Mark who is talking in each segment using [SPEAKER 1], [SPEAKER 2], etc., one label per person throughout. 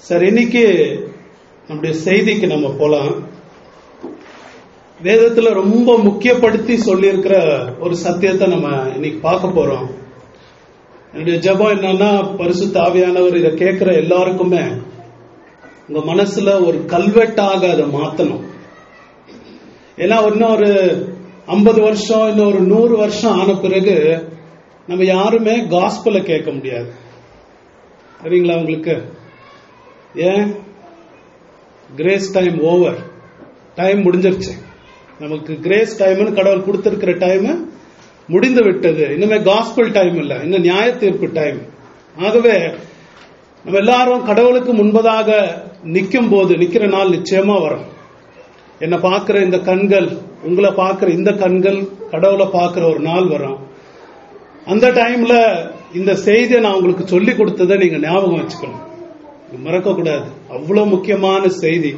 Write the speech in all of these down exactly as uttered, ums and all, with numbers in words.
[SPEAKER 1] சரி, இன்னைக்கு நம்முடைய செய்திக்கு நம்ம போலாம். வேதத்துல ரொம்ப முக்கியப்படுத்தி சொல்லி இருக்கிற ஒரு சத்தியத்தை நம்ம இன்னைக்கு பார்க்க போறோம். என்னுடைய ஜெபம் என்னன்னா, பரிசுத்த ஆவியானவர் இதை கேட்கிற எல்லாருக்குமே உங்க மனசுல ஒரு கல்வெட்டாக அதை மாத்தணும். ஏன்னா இன்னும் ஒரு ஐம்பது வருஷம் இன்னும் ஒரு நூறு வருஷம் ஆன பிறகு நம்ம யாருமே காஸ்பலை கேட்க முடியாது. சரிங்களா? உங்களுக்கு ஏன்? கிரேஸ் டைம் ஓவர், டைம் முடிஞ்சிருச்சு. நமக்கு கிரேஸ் டைம்னு கடவுள் கொடுத்திருக்கிற டைம் முடிந்து விட்டது. இன்னுமே காஸ்பல் டைம் இல்ல, இன்னும் நியாய தீர்ப்பு டைம். ஆகவே நம்ம எல்லாரும் கடவுளுக்கு முன்பதாக நிற்கும் போது, நிக்கிற நாள் நிச்சயமா வரும். என்ன பார்க்கிற இந்த கண்கள், உங்களை பார்க்கிற இந்த கண்கள் கடவுளை பார்க்கிற ஒரு நாள் வரும். அந்த டைம்ல இந்த செய்தியை நான் உங்களுக்கு சொல்லி கொடுத்ததை நீங்க ஞாபகம் வச்சுக்கணும், மறக்க கூடாது. அவ்வளவு முக்கியமான செய்தி.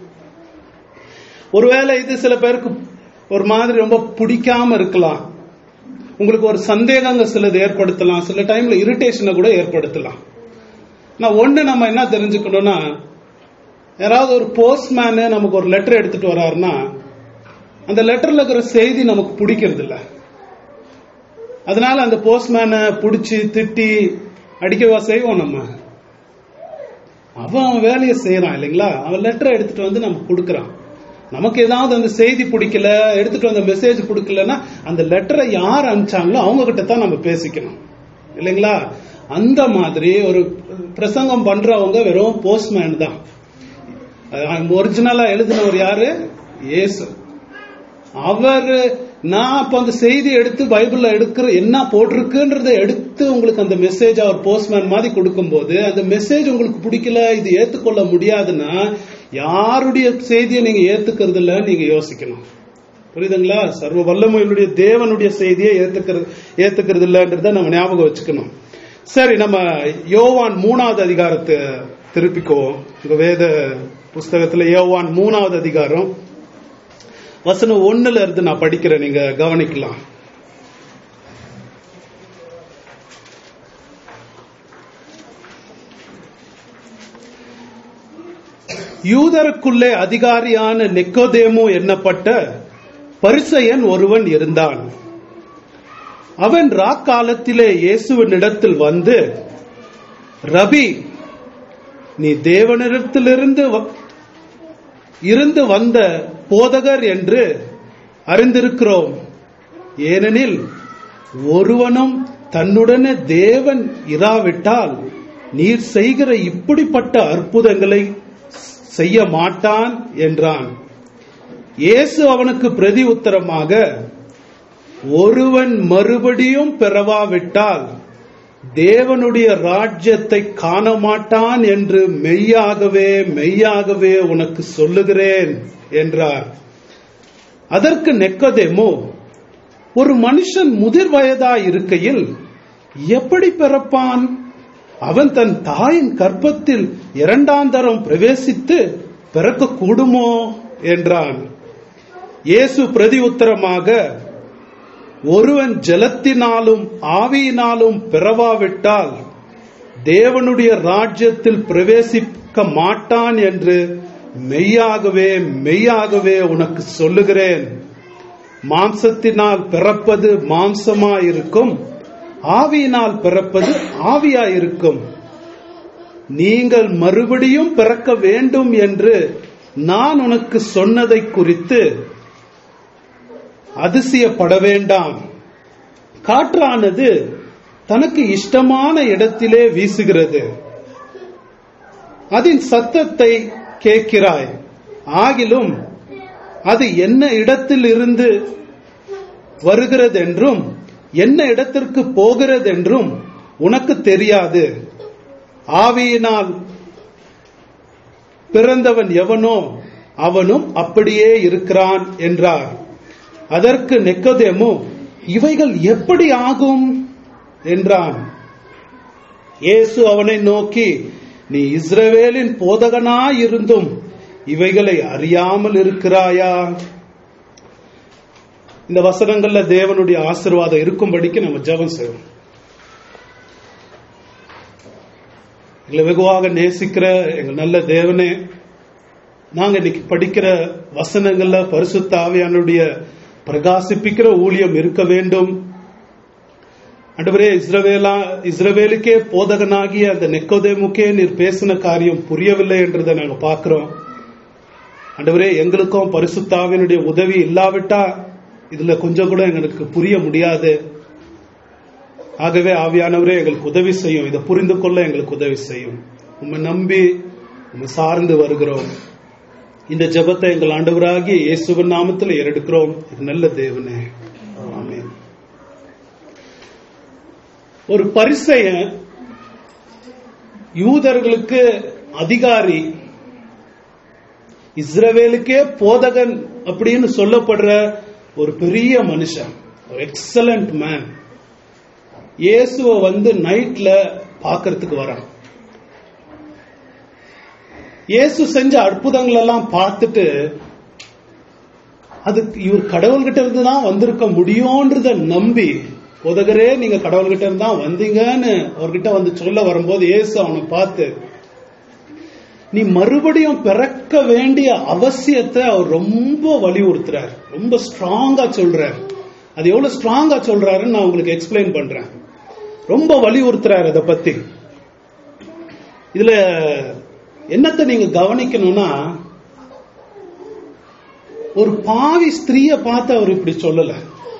[SPEAKER 1] ஒருவேளை இது சில பேருக்கு ஒரு மாதிரி ரொம்ப பிடிக்காம இருக்கலாம். உங்களுக்கு ஒரு சந்தேகங்க சிலது ஏற்படுத்தலாம், சில டைம்ல இரிட்டேஷனை கூட ஏற்படுத்தலாம். நான் ஒண்ணு நம்ம என்ன தெரிஞ்சுக்கணும்னா, யாராவது ஒரு போஸ்ட்மேனு நமக்கு ஒரு லெட்டர் எடுத்துட்டு வர்றாருன்னா, அந்த லெட்டர்ல இருக்கிற செய்தி நமக்கு பிடிக்கிறது இல்லை. அதனால அந்த போஸ்ட்மேனை பிடிச்சி திட்டி அடிக்கவா செய்வோம். நம்ம அவன் வேலையை செய்யறான் இல்லைங்களா? அவன் லெட்டரை எடுத்துட்டு வந்து நமக்கு கொடுக்கறான். நமக்கு ஏதாவது அந்த செய்தி பிடிக்கல, எடுத்துட்டு வந்த மெசேஜ் பிடிக்கலன்னா அந்த லெட்டரை யார் அனுப்பிச்சாங்களோ அவங்க கிட்ட தான் நம்ம பேசிக்கணும் இல்லைங்களா? அந்த மாதிரி ஒரு பிரசங்கம் பண்றவங்க வெறும் போஸ்ட்மேன் தான். ஒரிஜினலா எழுதினவர் யாரு? இயேசு. அவர் நான் அப்ப அந்த செய்தி எடுத்து பைபிள்ல எடுக்கிற என்ன போட்டிருக்குன்றத எடுத்து உங்களுக்கு அந்த மெசேஜ் அவர் போஸ்ட்மேன் மாதிரி கொடுக்கும் போது, அந்த மெசேஜ் உங்களுக்கு பிடிக்கல, இது ஏத்துக்கொள்ள முடியாதுன்னா யாருடைய செய்தியை நீங்க ஏத்துக்கிறது இல்ல நீங்க யோசிக்கணும். புரியுதுங்களா? சர்வ வல்லமையுடைய தேவனுடைய செய்தியை ஏத்துக்கிறது ஏத்துக்கிறது இல்லன்றத நம்ம ஞாபகம் வச்சுக்கணும். சரி, நம்ம யோவான் மூணாவது அதிகாரத்தை திருப்பிக்குவோம். உங்க வேத புஸ்தகத்துல யோவான் மூணாவது அதிகாரம் வசனம் ஒண்ணுல இருந்து நான் படிக்கிறேன், நீங்க கவனிக்கலாம். யூதருக்குள்ளே அதிகாரியான நிக்கோதேமு என்னப்பட்ட பரிசேயன் ஒருவன் இருந்தான். அவன் ராக்காலத்திலே இயேசுவினிடத்தில் வந்து, ரபி, நீ தேவனிடத்திலிருந்து இருந்து வந்த போதகர் என்று அறிந்திருக்கிறோம். ஏனெனில் ஒருவனும் தன்னுடனே தேவன் இராவிட்டால் நீர் செய்கிற இப்படிப்பட்ட அற்புதங்களை செய்ய மாட்டான் என்றான். இயேசு அவனுக்கு பிரதி உத்தரமாக, ஒருவன் மறுபடியும் பிறவாவிட்டால் தேவனுடைய ராஜ்யத்தை காண மாட்டான் என்று மெய்யாகவே மெய்யாகவே உனக்கு சொல்லுகிறேன் என்றார். அதற்கு நிக்கோதேமு, ஒரு மனுஷன் முதிர் வயதாய் இருக்கையில் எப்படி பிறப்பான்? அவன் தன் தாயின் கர்ப்பத்தில் இரண்டாம் தரம் பிரவேசித்து பிறக்க கூடுமோ என்றான். இயேசு பிரதி உத்தரமாக, ஒருவன் ஜலத்தினாலும் ஆவியினாலும் பிறவாவிட்டால் தேவனுடைய ராஜ்யத்தில் பிரவேசிக்க மாட்டான் என்று மெய்யாகவே மெய்யாகவே உனக்கு சொல்லுகிறேன். மாம்சத்தினால் பிறப்பது மாம்சமாயிருக்கும், ஆவியினால் பிறப்பது ஆவியாயிருக்கும். நீங்கள் மறுபடியும் பிறக்க வேண்டும் என்று நான் உனக்கு சொன்னதை குறித்து அதிசயப்பட வேண்டாம். காற்றானது தனக்கு இஷ்டமான இடத்திலே வீசுகிறது, அதன் சத்தத்தை கேட்கிறாய், ஆகிலும் அது என்ன இடத்தில் இருந்து வருகிறதென்றும் என்ன இடத்திற்கு போகிறதென்றும் உனக்கு தெரியாது. ஆவியினால் பிறந்தவன் எவனோ அவனும் அப்படியே இருக்கிறான் என்றார். அதற்கு நிக்கோதேமு, இவைகள் எப்படி ஆகும் என்றான். இயேசு அவனை நோக்கி, நீ இஸ்ரவேலின் போதகனாயிருந்தும் இவைகளை அறியாமல் இருக்கிறாயா? இந்த வசனங்கள்ல தேவனுடைய ஆசீர்வாதம் இருக்கும்படிக்கு நம்ம ஜெபம் செய்வோம். எங்களை வெகுவாக நேசிக்கிற எங்கள் நல்ல தேவனே, நாங்க இன்னைக்கு படிக்கிற வசனங்கள்ல பரிசுத்த ஆவியானுடைய பிரகாசிப்பிக்கிற ஊழியம் இருக்க வேண்டும். ஆண்டவரே, இஸ்ரவேலா இஸ்ரவேலுக்கே போதகனாகிய அந்த நிக்கோதேமுக்கே நீர் பேசின காரியம் புரியவில்லை என்றதை நாங்க பார்க்கிறோம். ஆண்டவரே, எங்களுக்கும் பரிசுத்த ஆவியானுடைய உதவி இல்லாவிட்டா இதுல கொஞ்சம் கூட எங்களுக்கு புரிய முடியாது. ஆகவே ஆவியானவரே எங்களுக்கு உதவி செய்யும், இதை புரிந்து கொள்ள எங்களுக்கு உதவி செய்யும். உம்மை நம்பி உம்மை சார்ந்து வருகிறோம். இந்த ஜெபத்தை எங்கள் ஆண்டவராகிய இயேசுவின் நாமத்தில் ஏறெடுக்கிறோம். நல்ல தேவனே, ஆமென். ஒரு பரிசேயன் யூதர்களுக்கு அதிகாரி, இஸ்ரவேலுக்கே போதகன் அப்படின்னு சொல்லப்படுற ஒரு பெரிய மனுஷன், ஒரு எக்ஸலண்ட் மேன். இயேசுவை வந்து நைட்ல பாக்கிறதுக்கு வரான். இயேசு செஞ்ச அற்புதங்கள் எல்லாம் பார்த்துட்டு அது இவர் கடவுள்கிட்ட இருந்து தான் வந்திருக்க முடியும்ன்றத நம்பி, போதகரே நீங்க கடவுள்கிட்ட இருந்து தான் வந்தீங்கன்னு அவர்கிட்ட வந்து சொல்ல வரும்போது இயேசு அவனை பார்த்து, நீ மறுபடியும் பிறக்க வேண்டிய அவசியத்தை அவர் ரொம்ப வலியுறுத்துறார், ரொம்ப ஸ்ட்ராங்கா சொல்றார். அது எவ்வளவு ஸ்ட்ராங்கா சொல்றாருன்னு நான் உங்களுக்கு எக்ஸ்பிளைன் பண்றேன். ரொம்ப வலியுறுத்துறாரு அதை பத்தி. இதுல என்னத்தை நீங்க கவனிக்கணும்னா, ஒரு பாவி ஸ்திரீய பார்த்து அவர் இப்படி சொல்லல,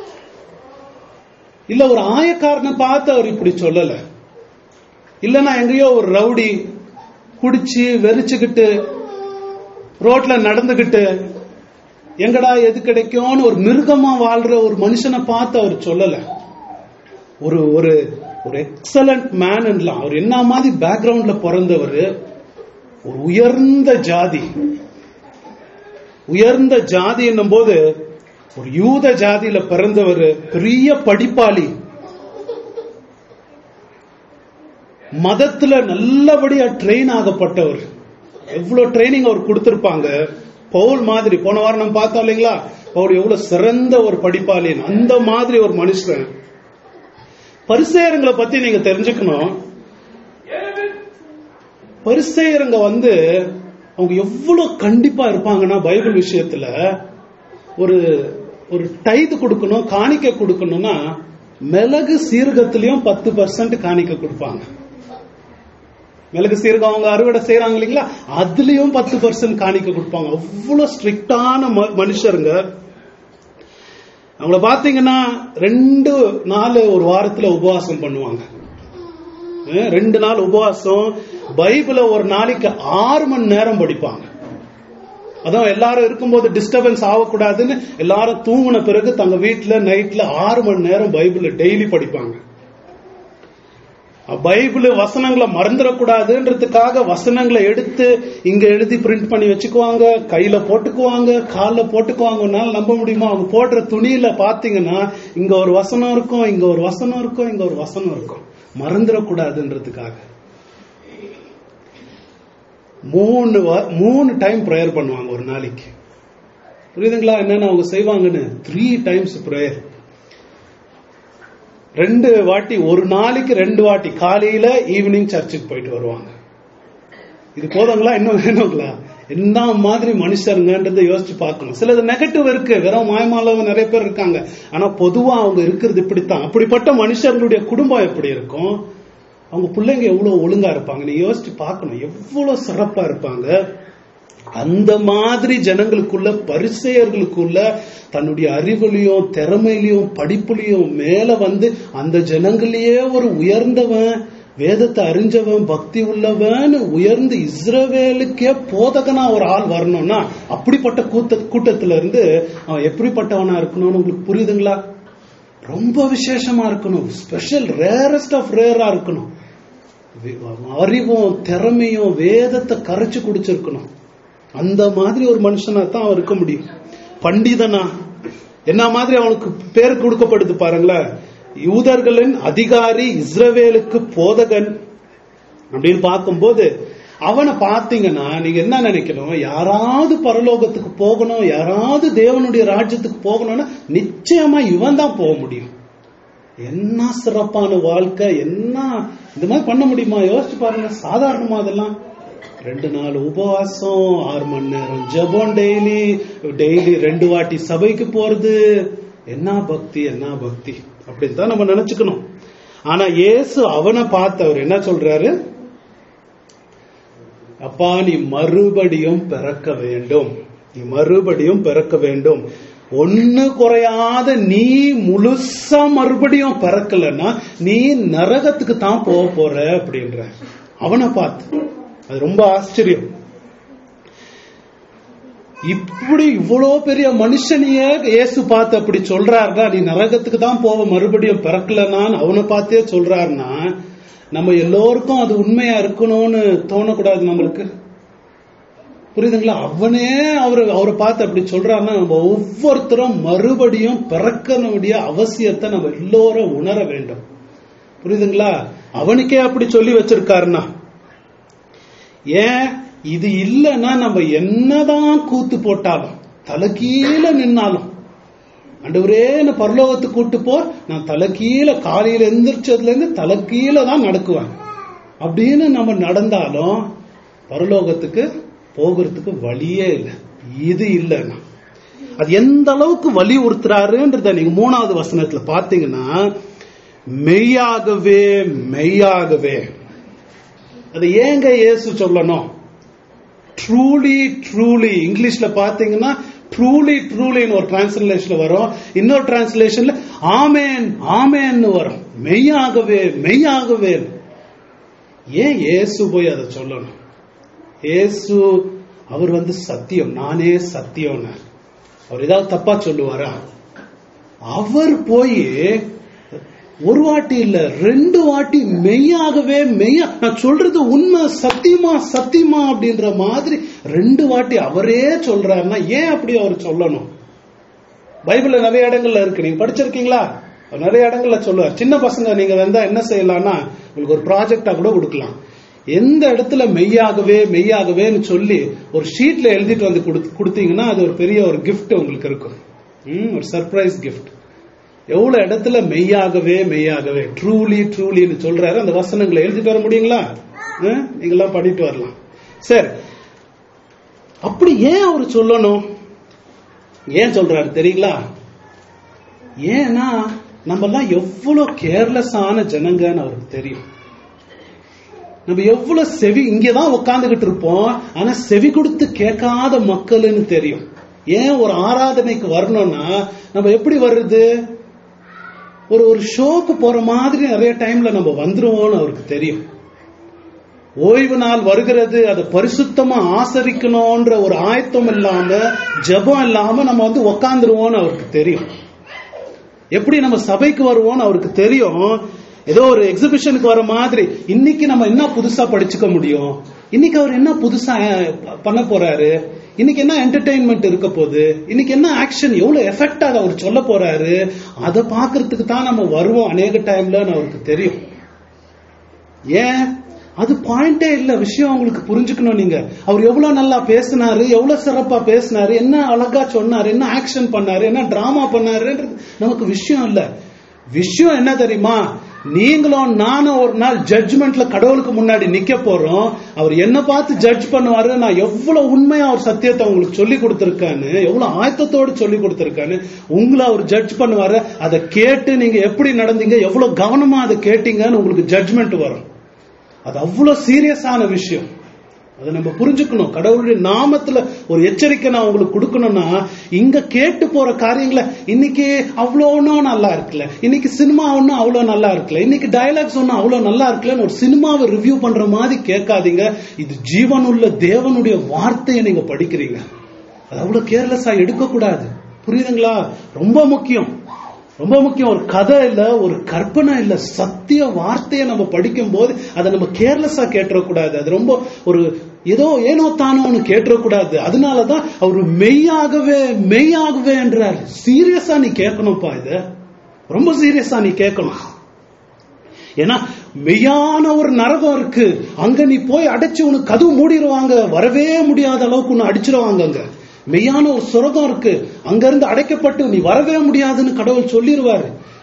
[SPEAKER 1] இல்ல ஒரு ஆயக்காரனை பார்த்து அவர் இப்படி சொல்லல, இல்லன்னா எங்கேயோ ஒரு ரவுடி குடிச்சு வெறிச்சுக்கிட்டு ரோட்ல நடந்துகிட்டு எங்கடா எது கிடைக்கும்னு ஒரு மிருகமா வாழ்ற ஒரு மனுஷனை பார்த்து அவர் சொல்லல. ஒரு ஒரு ஒரு எக்ஸலண்ட் மேன். அவர் என்ன மாதிரி பேக்ரவுண்ட்ல பிறந்தவர், ஒரு உயர்ந்த ஜாதி. உயர்ந்த ஜாதி என்னும் போது ஒரு யூத ஜாதியில பிறந்தவர், பெரிய படிப்பாளி, மதத்துல நல்லபடியா ட்ரெயின் ஆகப்பட்டவர். எவ்வளவு ட்ரைனிங் அவர் கொடுத்திருப்பாங்க. பவுல் மாதிரி போன வாரம் நம்ம பார்த்தோம் இல்லைங்களா, பவுல் எவ்வளவு சிறந்த ஒரு படிப்பாளி. அந்த மாதிரி ஒரு மனுஷன். பரிசேயர்களை பத்தி நீங்க தெரிஞ்சுக்கணும். பரிசேயருங்க வந்து அவங்க எவ்வளவு கண்டிப்பா இருப்பாங்கன்னா, பைபிள் விஷயத்துல ஒரு ஒரு டைது கொடுக்கணும், காணிக்கை கொடுக்கணும்னா மிளகு சீரகத்திலையும் பத்து பர்சன்ட் காணிக்கை கொடுப்பாங்க. மிளகு சீரகம் அவங்க அறுவடை செய்யறாங்க இல்லைங்களா, அதுலயும் பத்து பர்சன்ட் காணிக்கை கொடுப்பாங்க. அவ்வளவு ஸ்ட்ரிக்டான மனுஷருங்க. அவங்கள பாத்தீங்கன்னா ரெண்டு நாள் ஒரு வாரத்துல உபவாசம் பண்ணுவாங்க. ரெண்டு நாள் உபவாசம். பைபிள ஒரு நாளைக்கு ஆறு மணி நேரம் படிப்பாங்க. அதான் எல்லாரும் இருக்கும்போது டிஸ்டர்பன்ஸ் ஆகக்கூடாதுன்னு எல்லாரும் தூங்கின பிறகு தங்க வீட்டுல நைட்ல ஆறு மணி நேரம் பைபிள டெய்லி படிப்பாங்க. பைபிள் வசனங்களை மறந்துடக்கூடாதுன்றதுக்காக வசனங்களை எடுத்து இங்க எழுதி பிரிண்ட் பண்ணி வச்சுக்குவாங்க, கையில போட்டுக்குவாங்க, காலில் போட்டுக்குவாங்க. நம்ப முடியுமா? அவங்க போடுற துணியில பாத்தீங்கன்னா இங்க ஒரு வசனம் இருக்கும், இங்க ஒரு வசனம் இருக்கும், இங்க ஒரு வசனம் இருக்கும், மறந்துடக்கூடாதுன்றதுக்காக. மூணு மூணு டைம் ப்ரேயர் பண்ணுவாங்க ஒரு நாளைக்கு. புரியுதுங்களா என்னன்னு அவங்க செய்வாங்கன்னு? Three times prayer. ரெண்டு வாட்டி, ஒரு நாளைக்கு ரெண்டு வாட்டி, காலையில ஈவினிங் சர்ச்சுக்கு போயிட்டு வருவாங்க. இது போதுங்களா? இன்னும் வேணுங்களா? என்ன மாதிரி மனுஷருங்கன்றதை யோசிச்சு பார்க்கணும். சிலது நெகட்டிவ் இருக்கு, வெறும் மாயமாலவ நிறைய பேர் இருக்காங்க. ஆனா பொதுவா அவங்க இருக்கிறது இப்படித்தான். அப்படிப்பட்ட மனுஷர்களுடைய குடும்பம் எப்படி இருக்கும், அவங்க பிள்ளைங்க எவ்வளவு ஒழுங்கா இருப்பாங்க, நீ யோசிச்சு பார்க்கணும். எவ்வளவு சிறப்பா இருப்பாங்க. அந்த மாதிரி ஜனங்களுக்குள்ள, பரிசேயர்களுக்குள்ள தன்னுடைய அறிவுலையும் திறமையிலையும் படிப்புலையும் மேல வந்து அந்த ஜனங்களையே ஒரு உயர்ந்தவன், வேதத்தை அறிஞ்சவன், பக்தி உள்ளவன், உயர்ந்து இஸ்ரவேலுக்கே போதகனா ஒரு ஆள் வரணும்னா அப்படிப்பட்ட கூட்ட கூட்டத்துல இருந்து அவன் எப்படிப்பட்டவனா இருக்கணும்னு உங்களுக்கு புரியுதுங்களா? ரொம்ப விசேஷமா இருக்கணும், ஸ்பெஷல், ரேரஸ்ட் ஆஃப் ரேரா இருக்கணும். அறிவும் திறமையும் வேதத்தை கரைச்சு குடிச்சிருக்கணும். அந்த மாதிரி ஒரு மனுஷனா தான் அவன் இருக்க முடியும். பண்டிதனா என்ன மாதிரி அவனுக்கு பேர் கொடுக்கப்படுது பாருங்களேன். யூதர்களின் அதிகாரி, இஸ்ரவேலுக்கு போதகன் அப்படின்னு பார்க்கும்போது அவனை பார்த்தீங்கன்னா நீங்க என்ன நினைக்கணும்? யாராவது பரலோகத்துக்கு போகணும், யாராவது தேவனுடைய ராஜ்யத்துக்கு போகணும்னா நிச்சயமா இவன் தான் போக முடியும். என்ன சிறப்பான வாழ்க்கை, என்ன இந்த மாதிரி பண்ண முடியுமா? யோசிச்சு பாருங்க. சாதாரணமா அதெல்லாம் ரெண்டு நாள் உபவாசம், ஆறு மணி நேரம் ஜெபம், டெய்லி டெய்லி ரெண்டு வாட்டி சபைக்கு போறது, என்ன பக்தி, என்ன பக்தி அப்படின்னு தான் நம்ம நினைச்சுக்கணும். ஆனா இயேசு அவனை பார்த்து அவர் என்ன சொல்றாரு? அப்பா, நீ மறுபடியும் பிறக்க வேண்டும், நீ மறுபடியும் பிறக்க வேண்டும். ஒண்ணு குறையாத நீ முழுசா மறுபடியும் பிறக்கலன்னா நீ நரகத்துக்கு தான் போக போற அப்படின்ற அவனை பார்த்து. அது ரொம்ப ஆச்சரியம். இப்படி இவ்வளோ பெரிய மனுஷனையே இயேசு பார்த்து அப்படி சொல்றாருன்னா, நீ நரகத்துக்கு தான் போவ மறுபடியும் பிறக்கலன்னு அவனை பார்த்தே சொல்றாருன்னா, நம்ம எல்லோருக்கும் அது உண்மையா இருக்கணும்னு தோணக்கூடாது நம்மளுக்கு? புரியுதுங்களா? அவனே அவரு அவரை பார்த்து அப்படி சொல்றாருன்னா, நம்ம ஒவ்வொருத்தரும் மறுபடியும் பிறக்கணுடைய அவசியத்தை நம்ம எல்லோரும் உணர வேண்டும். புரியுதுங்களா? அவனுக்கே அப்படி சொல்லி வச்சிருக்காருன்னா, ஏன் இது இல்லைன்னா நம்ம என்னதான் கூத்து போட்டாலும், தலைகீழ நின்னாலும், ஆண்டவரே என்ன பரலோகத்துக்கு கூட்டு போ, நான் தலைகீழ காலையில எந்திரிச்சதுல இருந்து தலைகீழ தான் நடக்குவேன் அப்படின்னு நம்ம நடந்தாலும் பரலோகத்துக்கு போகிறதுக்கு வழியே இல்லை. இது இல்லைன்னா அது எந்த அளவுக்கு வலியுறுத்துறாருன்றத நீங்க மூணாவது வசனத்துல பாத்தீங்கன்னா, மெய்யாகவே மெய்யாகவே. அது ஏங்க இயேசு சொல்லணும்? ட்ரூலி ட்ரூலி இங்கிலீஷ்ல பாத்தீங்கன்னா ட்ரூலி ட்ரூலின்னு ஒரு டிரான்ஸ்லேஷன்ல வரும், இன்னொரு டிரான்ஸ்லேஷன்ல ஆமேன் ஆமேன்னு வரும். மெய்யாகவே மெய்யாகவே. ஏன் இயேசு போய் அதை சொல்லணும்? இயேசு அவர் வந்து சத்தியம், நானே சத்தியம். அவர் ஏதாவது தப்பா சொல்லுவாரா? அவர் போய் ஒரு வாட்டி இல்ல ரெண்டு வாட்டி மெய்யாகவே மெய்யா, நான் சொல்றது உண்மை, சத்தியமா சத்தியமா அப்படின்ற மாதிரி ரெண்டு வாட்டி அவரே சொல்றாருன்னா ஏன் அப்படி அவர் சொல்லணும்? பைபிள்ல நிறைய இடங்கள்ல இருக்கு, நீங்க படிச்சிருக்கீங்களா? நிறைய இடங்கள்ல சொல்லுவார். சின்ன பசங்க நீங்க வந்தா என்ன செய்யலாம்னா, உங்களுக்கு ஒரு ப்ராஜெக்டா கூட கொடுக்கலாம். எந்த இடத்துல மெய்யாகவே மெய்யாகவேன்னு சொல்லி ஒரு ஷீட்ல எழுதிட்டு வந்து கொடுத்தீங்கன்னா அது ஒரு பெரிய ஒரு கிஃப்ட் உங்களுக்கு இருக்கும், ஒரு சர்ப்ரைஸ் கிஃப்ட். எவ்வளவு இடத்துல மெய்யாகவே மெய்யாகவே ட்ரூலி ட்ரூலின்னு சொல்றாரு, அந்த வசனங்களை எழுதிட்டு வர முடியுங்களா? நீங்களாம் படிட்டு வரலாம். சரி, அப்படி ஏன் அவர் சொல்லணும்? ஏன் சொல்றாரு தெரியுங்களா? ஏன்னா நம்ம எல்லாம் எவ்வளவு கேர்லெஸ்ஸான ஜனங்கன்னு அவருக்கு தெரியும். நம்ம எவ்வளவு செவி இங்கதான் உட்கார்ந்துகிட்டு இருப்போம், ஆனா செவி கொடுத்து கேட்காத மக்கள்னு தெரியும். ஏன் ஒரு ஆராதனைக்கு வரணும்னா நம்ம எப்படி வர்றது? ஒரு ஒரு ஷோக்கு போற மாதிரி நிறைய டைம்ல நம்ம வந்துருவோம்னு அவருக்கு தெரியும். ஓய்வு நாள் வருகிறது, அதை பரிசுத்தமா ஆசரிக்கணும்ன்ற ஒரு ஆயத்தம் இல்லாம ஜெபம் இல்லாம நம்ம வந்து உக்காந்துருவோம்னு அவருக்கு தெரியும். எப்படி நம்ம சபைக்கு வருவோம்னு அவருக்கு தெரியும். ஏதோ ஒரு எக்ஸிபிஷனுக்கு வர மாதிரி இன்னைக்கு நம்ம என்ன புதுசா படிச்சுக்க முடியும், இன்னைக்கு அவர் என்ன புதுசா பண்ண போறாரு, இன்னைக்கு என்ன என்டர்டெயின்மெண்ட் இருக்க போகுது, இன்னைக்கு என்ன ஆக்ஷன் எவ்வளவு எஃபெக்டா அவர் சொல்ல போறாரு, அதை பாக்குறதுக்கு தான் நம்ம வருவோம் அநேக டைம்ல அவருக்கு தெரியும். ஏன் அது பாயிண்டே இல்ல. விஷயம் அவங்களுக்கு புரிஞ்சுக்கணும். நீங்க அவர் எவ்வளவு நல்லா பேசினாரு, எவ்வளவு சிறப்பா பேசினாரு, என்ன அழகா சொன்னாரு, என்ன ஆக்ஷன் பண்ணாரு, என்ன டிராமா பண்ணாருன்றது நமக்கு விஷயம் இல்ல. விஷயம் என்ன தெரியுமா? நீங்களும் நானும் ஒரு நாள் ஜட்ஜ்மெண்ட்ல கடவுளுக்கு முன்னாடி நிக்க போறோம். அவர் என்ன பார்த்து ஜட்ஜ் பண்ணுவாரு, நான் எவ்வளவு உண்மையா அவர் சத்தியத்தை உங்களுக்கு சொல்லி கொடுத்திருக்கான்னு, எவ்வளவு ஆயத்தத்தோடு சொல்லி கொடுத்திருக்கான்னு உங்களை அவர் ஜட்ஜ் பண்ணுவாரு. அதை கேட்டு நீங்க எப்படி நடந்தீங்க, எவ்வளவு கவனமா அதை கேட்டீங்கன்னு உங்களுக்கு ஜட்ஜ்மெண்ட் வரும். அது அவ்வளவு சீரியஸான விஷயம். அதை நம்ம புரிஞ்சுக்கணும். கடவுளுடைய நாமத்துல ஒரு எச்சரிக்கை நான் உங்களுக்கு கொடுக்கணும்னா, இங்க கேட்டு போற காரியங்களை இன்னைக்கு அவ்வளோ ஒன்னும் நல்லா இருக்குல்ல, இன்னைக்கு சினிமா ஒன்னும் அவ்வளவு நல்லா இருக்குல்ல, இன்னைக்கு டயலாக்ஸ் ஒன்னும் அவ்வளவு நல்லா இருக்குல்லன்னு ஒரு சினிமாவை ரிவ்யூ பண்ற மாதிரி கேட்காதீங்க. இது ஜீவனுள்ள தேவனுடைய வார்த்தையை நீங்க படிக்கிறீங்க. அது அவ்வளவு கேர்லெஸ்ஸா எடுக்க கூடாது. புரியுதுங்களா? ரொம்ப முக்கியம், ரொம்ப முக்கியம். ஒரு கதை இல்ல, ஒரு கற்பனை இல்ல, சத்திய வார்த்தையை நம்ம படிக்கும் போது அதை நம்ம கேர்லெஸ்ஸா கேட்டுறக்கூடாது. அது ரொம்ப ஒரு ஏதோ ஏனோ தானோன்னு கேட்டுறக்கூடாது. அதனாலதான் அவரு மெய்யாகவே மெய்யாகவே என்றார். சீரியஸா நீ கேட்கணும்ப்பா, இத ரொம்ப சீரியஸா நீ கேட்கணும். ஏன்னா மெய்யான ஒரு நரகம் இருக்கு, அங்க நீ போய் அடைச்சு உனக்கு கதவு மூடிடுவாங்க, வரவே முடியாத அளவுக்கு உன்னை அடிச்சிருவாங்க. அங்க மெய்யான ஒரு சொர்க்கம் இருக்கு, அங்க இருந்து அடைக்கப்பட்டு நீ வரவே முடியாதுன்னு கடவுள் சொல்லிடுவாரு.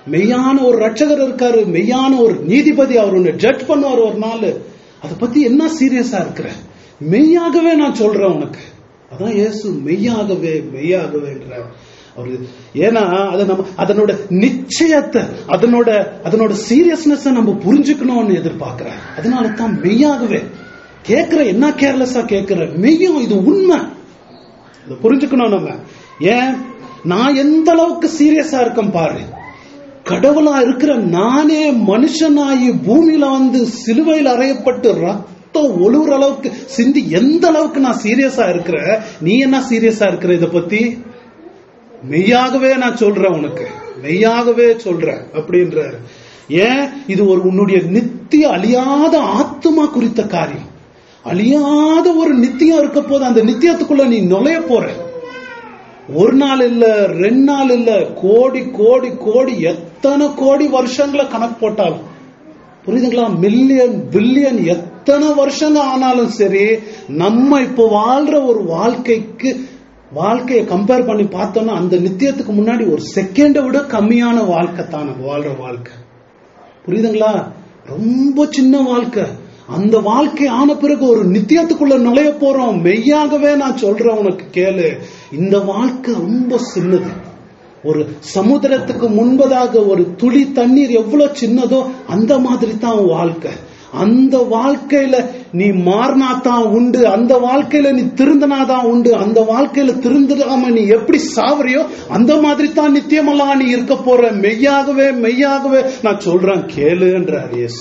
[SPEAKER 1] மெய்யான ஒரு ரட்சகர் இருக்காரு, மெய்யான ஒரு நீதிபதி, அவர் உன்னை ஜட்ஜ் பண்ணுவார் ஒரு நாள். அதை பத்தி என்ன சீரியஸா இருக்கிற? மெய்யாகவே நான் சொல்றேன் உனக்கு. அதான் இயேசு மெய்யாகவே மெய்யாகவேன்ற அவரு. ஏன்னா அதை நம்ம அதனோட நிச்சயத்தை, அதனோட அதனோட சீரியஸ்னஸ் நம்ம புரிஞ்சுக்கணும்னு எதிர்பார்க்கிறேன். அதனால தான் மெய்யாகவே கேட்கிற. என்ன கேர்லெஸ்ஸா கேட்கிற? மெய்யும், இது உண்மை, இதை புரிஞ்சுக்கணும் நம்ம. ஏன் நான் எந்த அளவுக்கு சீரியஸா இருக்கேன் பாரு. கடவுளா இருக்கிற நானே மனுஷனாயி பூமியில வந்து சிலுவையில் அறையப்பட்டு ரத்தம் ஒழுகுற அளவுக்கு சிந்தி எந்த அளவுக்கு நான் சீரியஸா இருக்கிற, நீ என்ன சீரியஸா இருக்கிற இத பத்தி? மெய்யாகவே நான் சொல்றேன் உனக்கு, மெய்யாகவே சொல்றேன் அப்படின்ற. ஏன் இது ஒரு உன்னுடைய நித்திய அழியாத ஆத்மா குறித்த காரியம். அழியாத ஒரு நித்தியம் இருக்க போது அந்த நித்தியத்துக்குள்ள நீ நுழைய போற. ஒரு நாள் இல்ல, ரெண்டு நாள் இல்ல, கோடி கோடி கோடி எத்தனை கோடி வருஷங்களை கணக்கு போட்டாலும், புரியுதுங்களா, மில்லியன் பில்லியன் எத்தனை வருஷங்கள் ஆனாலும் சரி, நம்ம இப்போ வாழ்ற ஒரு வாழ்க்கைக்கு வாழ்க்கையை கம்பேர் பண்ணி பார்த்தோம்னா அந்த நித்தியத்துக்கு முன்னாடி ஒரு செகண்டை விட கம்மியான வாழ்க்கை தான் நம்ம வாழ்ற வாழ்க்கை. புரியுதுங்களா? ரொம்ப சின்ன வாழ்க்கை. அந்த வாழ்க்கை ஆன பிறகு ஒரு நித்தியத்துக்குள்ள நுழைய போறோம். மெய்யாகவே நான் சொல்றேன் உனக்கு, கேளு. இந்த வாழ்க்கை ரொம்ப சின்னது. ஒரு சமுத்திரத்துக்கு முன்பதாக ஒரு துளி தண்ணீர் எவ்வளவு சின்னதோ அந்த மாதிரி தான் வாழ்க்கை. அந்த வாழ்க்கையில நீ மாறினாதான் உண்டு, அந்த வாழ்க்கையில நீ திருந்தினாதான் உண்டு. அந்த வாழ்க்கையில திருந்தாம நீ எப்படி சாவறியோ அந்த மாதிரி தான் நித்தியமெல்லாம் நீ இருக்க போற. மெய்யாகவே மெய்யாகவே நான் சொல்றேன் கேளுன்றார் இயேசு.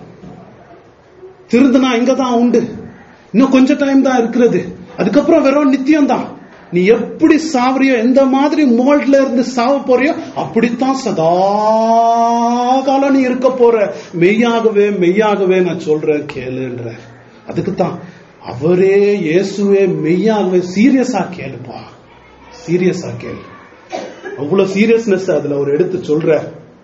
[SPEAKER 1] திருந்தனா இங்கதான் உண்டு, இன்னும் கொஞ்ச டைம் தான் இருக்கிறது, அதுக்கப்புறம் வெறும் நித்தியம் தான். நீ எப்படி சாவறியோ, எந்த மாதிரி மோல்ட்ல இருந்து சாவ போறியோ அப்படித்தான் சதா காலம் நீ இருக்க போற. மெய்யாகவே மெய்யாகவே நான் சொல்றேன் கேளுன்ற. அதுக்குத்தான் அவரே இயேசுவே மெய்யாகவே சீரியஸா கேளுப்பா, சீரியஸா கேளு. அவ்வளவு சீரியஸ்னஸ் அதுல அவர் எடுத்து சொல்ற.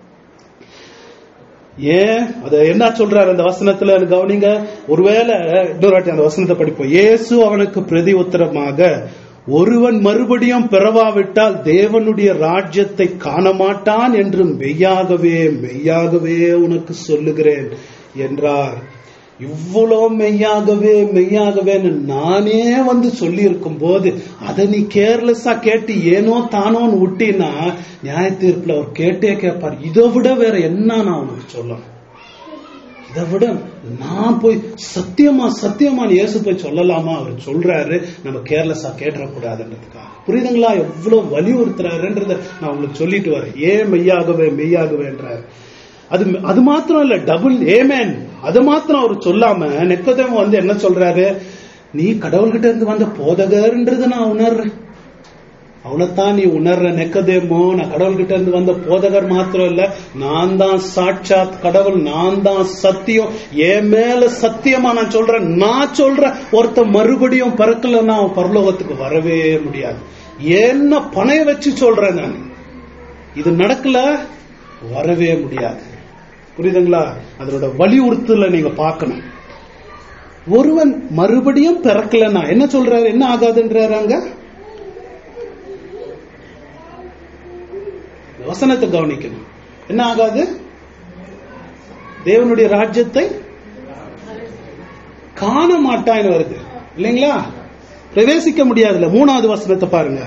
[SPEAKER 1] ஏன் அத என்ன சொல்றாரு அந்த வசனத்துல கவனிங்க. ஒருவேளை இன்னொரு வாட்டி அந்த வசனத்தை படிப்போம். இயேசு அவனுக்கு பிரதி உத்தரமாக, ஒருவன் மறுபடியும் பிறவாவிட்டால் தேவனுடைய ராஜ்யத்தை காண மாட்டான் என்று மெய்யாகவே மெய்யாகவே உனக்கு சொல்லுகிறேன் என்றார். இவ்வளோ மெய்யாகவே மெய்யாகவே நானே வந்து சொல்லி இருக்கும் போது அதை நீ கேர்லெஸ்ஸா கேட்டு ஏனோ தானோன்னு விட்டினா நியாய தீர்ப்புல அவர் கேட்டே கேட்பார், இதை விட வேற என்ன நான் உனக்கு சொல்லணும்? இதை விட நான் போய் சத்தியமா சத்தியமா இயேசு போய் சொல்லலாமா? அவர் சொல்றாரு, நம்ம கேர்லெஸ்ஸா கேட்டக்கூடாதுன்றதுக்காக. புரியுதுங்களா? எவ்வளவு வலியுறுத்துறாருன்றத நான் உங்களுக்கு சொல்லிட்டு வரேன். ஏன் மெய்யாகவே மெய்யாகவேன்றாரு. அது அது மாத்திரம் இல்ல, டபுள் ஏமேன். அது மாத்திரம் அவர் சொல்லாம நிக்கோதேமு வந்து என்ன சொல்றாரு, நீ கடவுள்கிட்ட இருந்து வந்த போதகர்ன்றது நான் உணர்றேன். அவனைத்தான் நீ உணர்ற நிக்கோதேமு. நான் கடவுள்கிட்ட இருந்து வந்த போதகர் மாத்திரம் இல்ல, நான் தான் சாட்சாத் கடவுள், நான் தான் சத்தியம். என் மேல சத்தியமா நான் சொல்றேன், நான் சொல்றேன், ஒருத்த மறுபடியும் பிறக்கலன்னா அவன் பரலோகத்துக்கு வரவே முடியாது. என்ன பணைய வச்சு சொல்றேன் நான், இது நடக்கல, வரவே முடியாது. புரியுதுங்களா? அதனோட வலியுறுத்தல நீங்க பார்க்கணும். ஒருவன் மறுபடியும் பிறக்கலன்னா என்ன சொல்றாரு, என்ன ஆகாதுன்றாரு அங்க? வசனத்தை கவனிக்கணும். என்ன ஆகாது? தேவனுடைய ராஜ்யத்தை காண மாட்டான்னு வருது இல்லைங்களா? பிரவேசிக்க முடியாதுல்ல. மூணாவது வசனத்தை பாருங்க.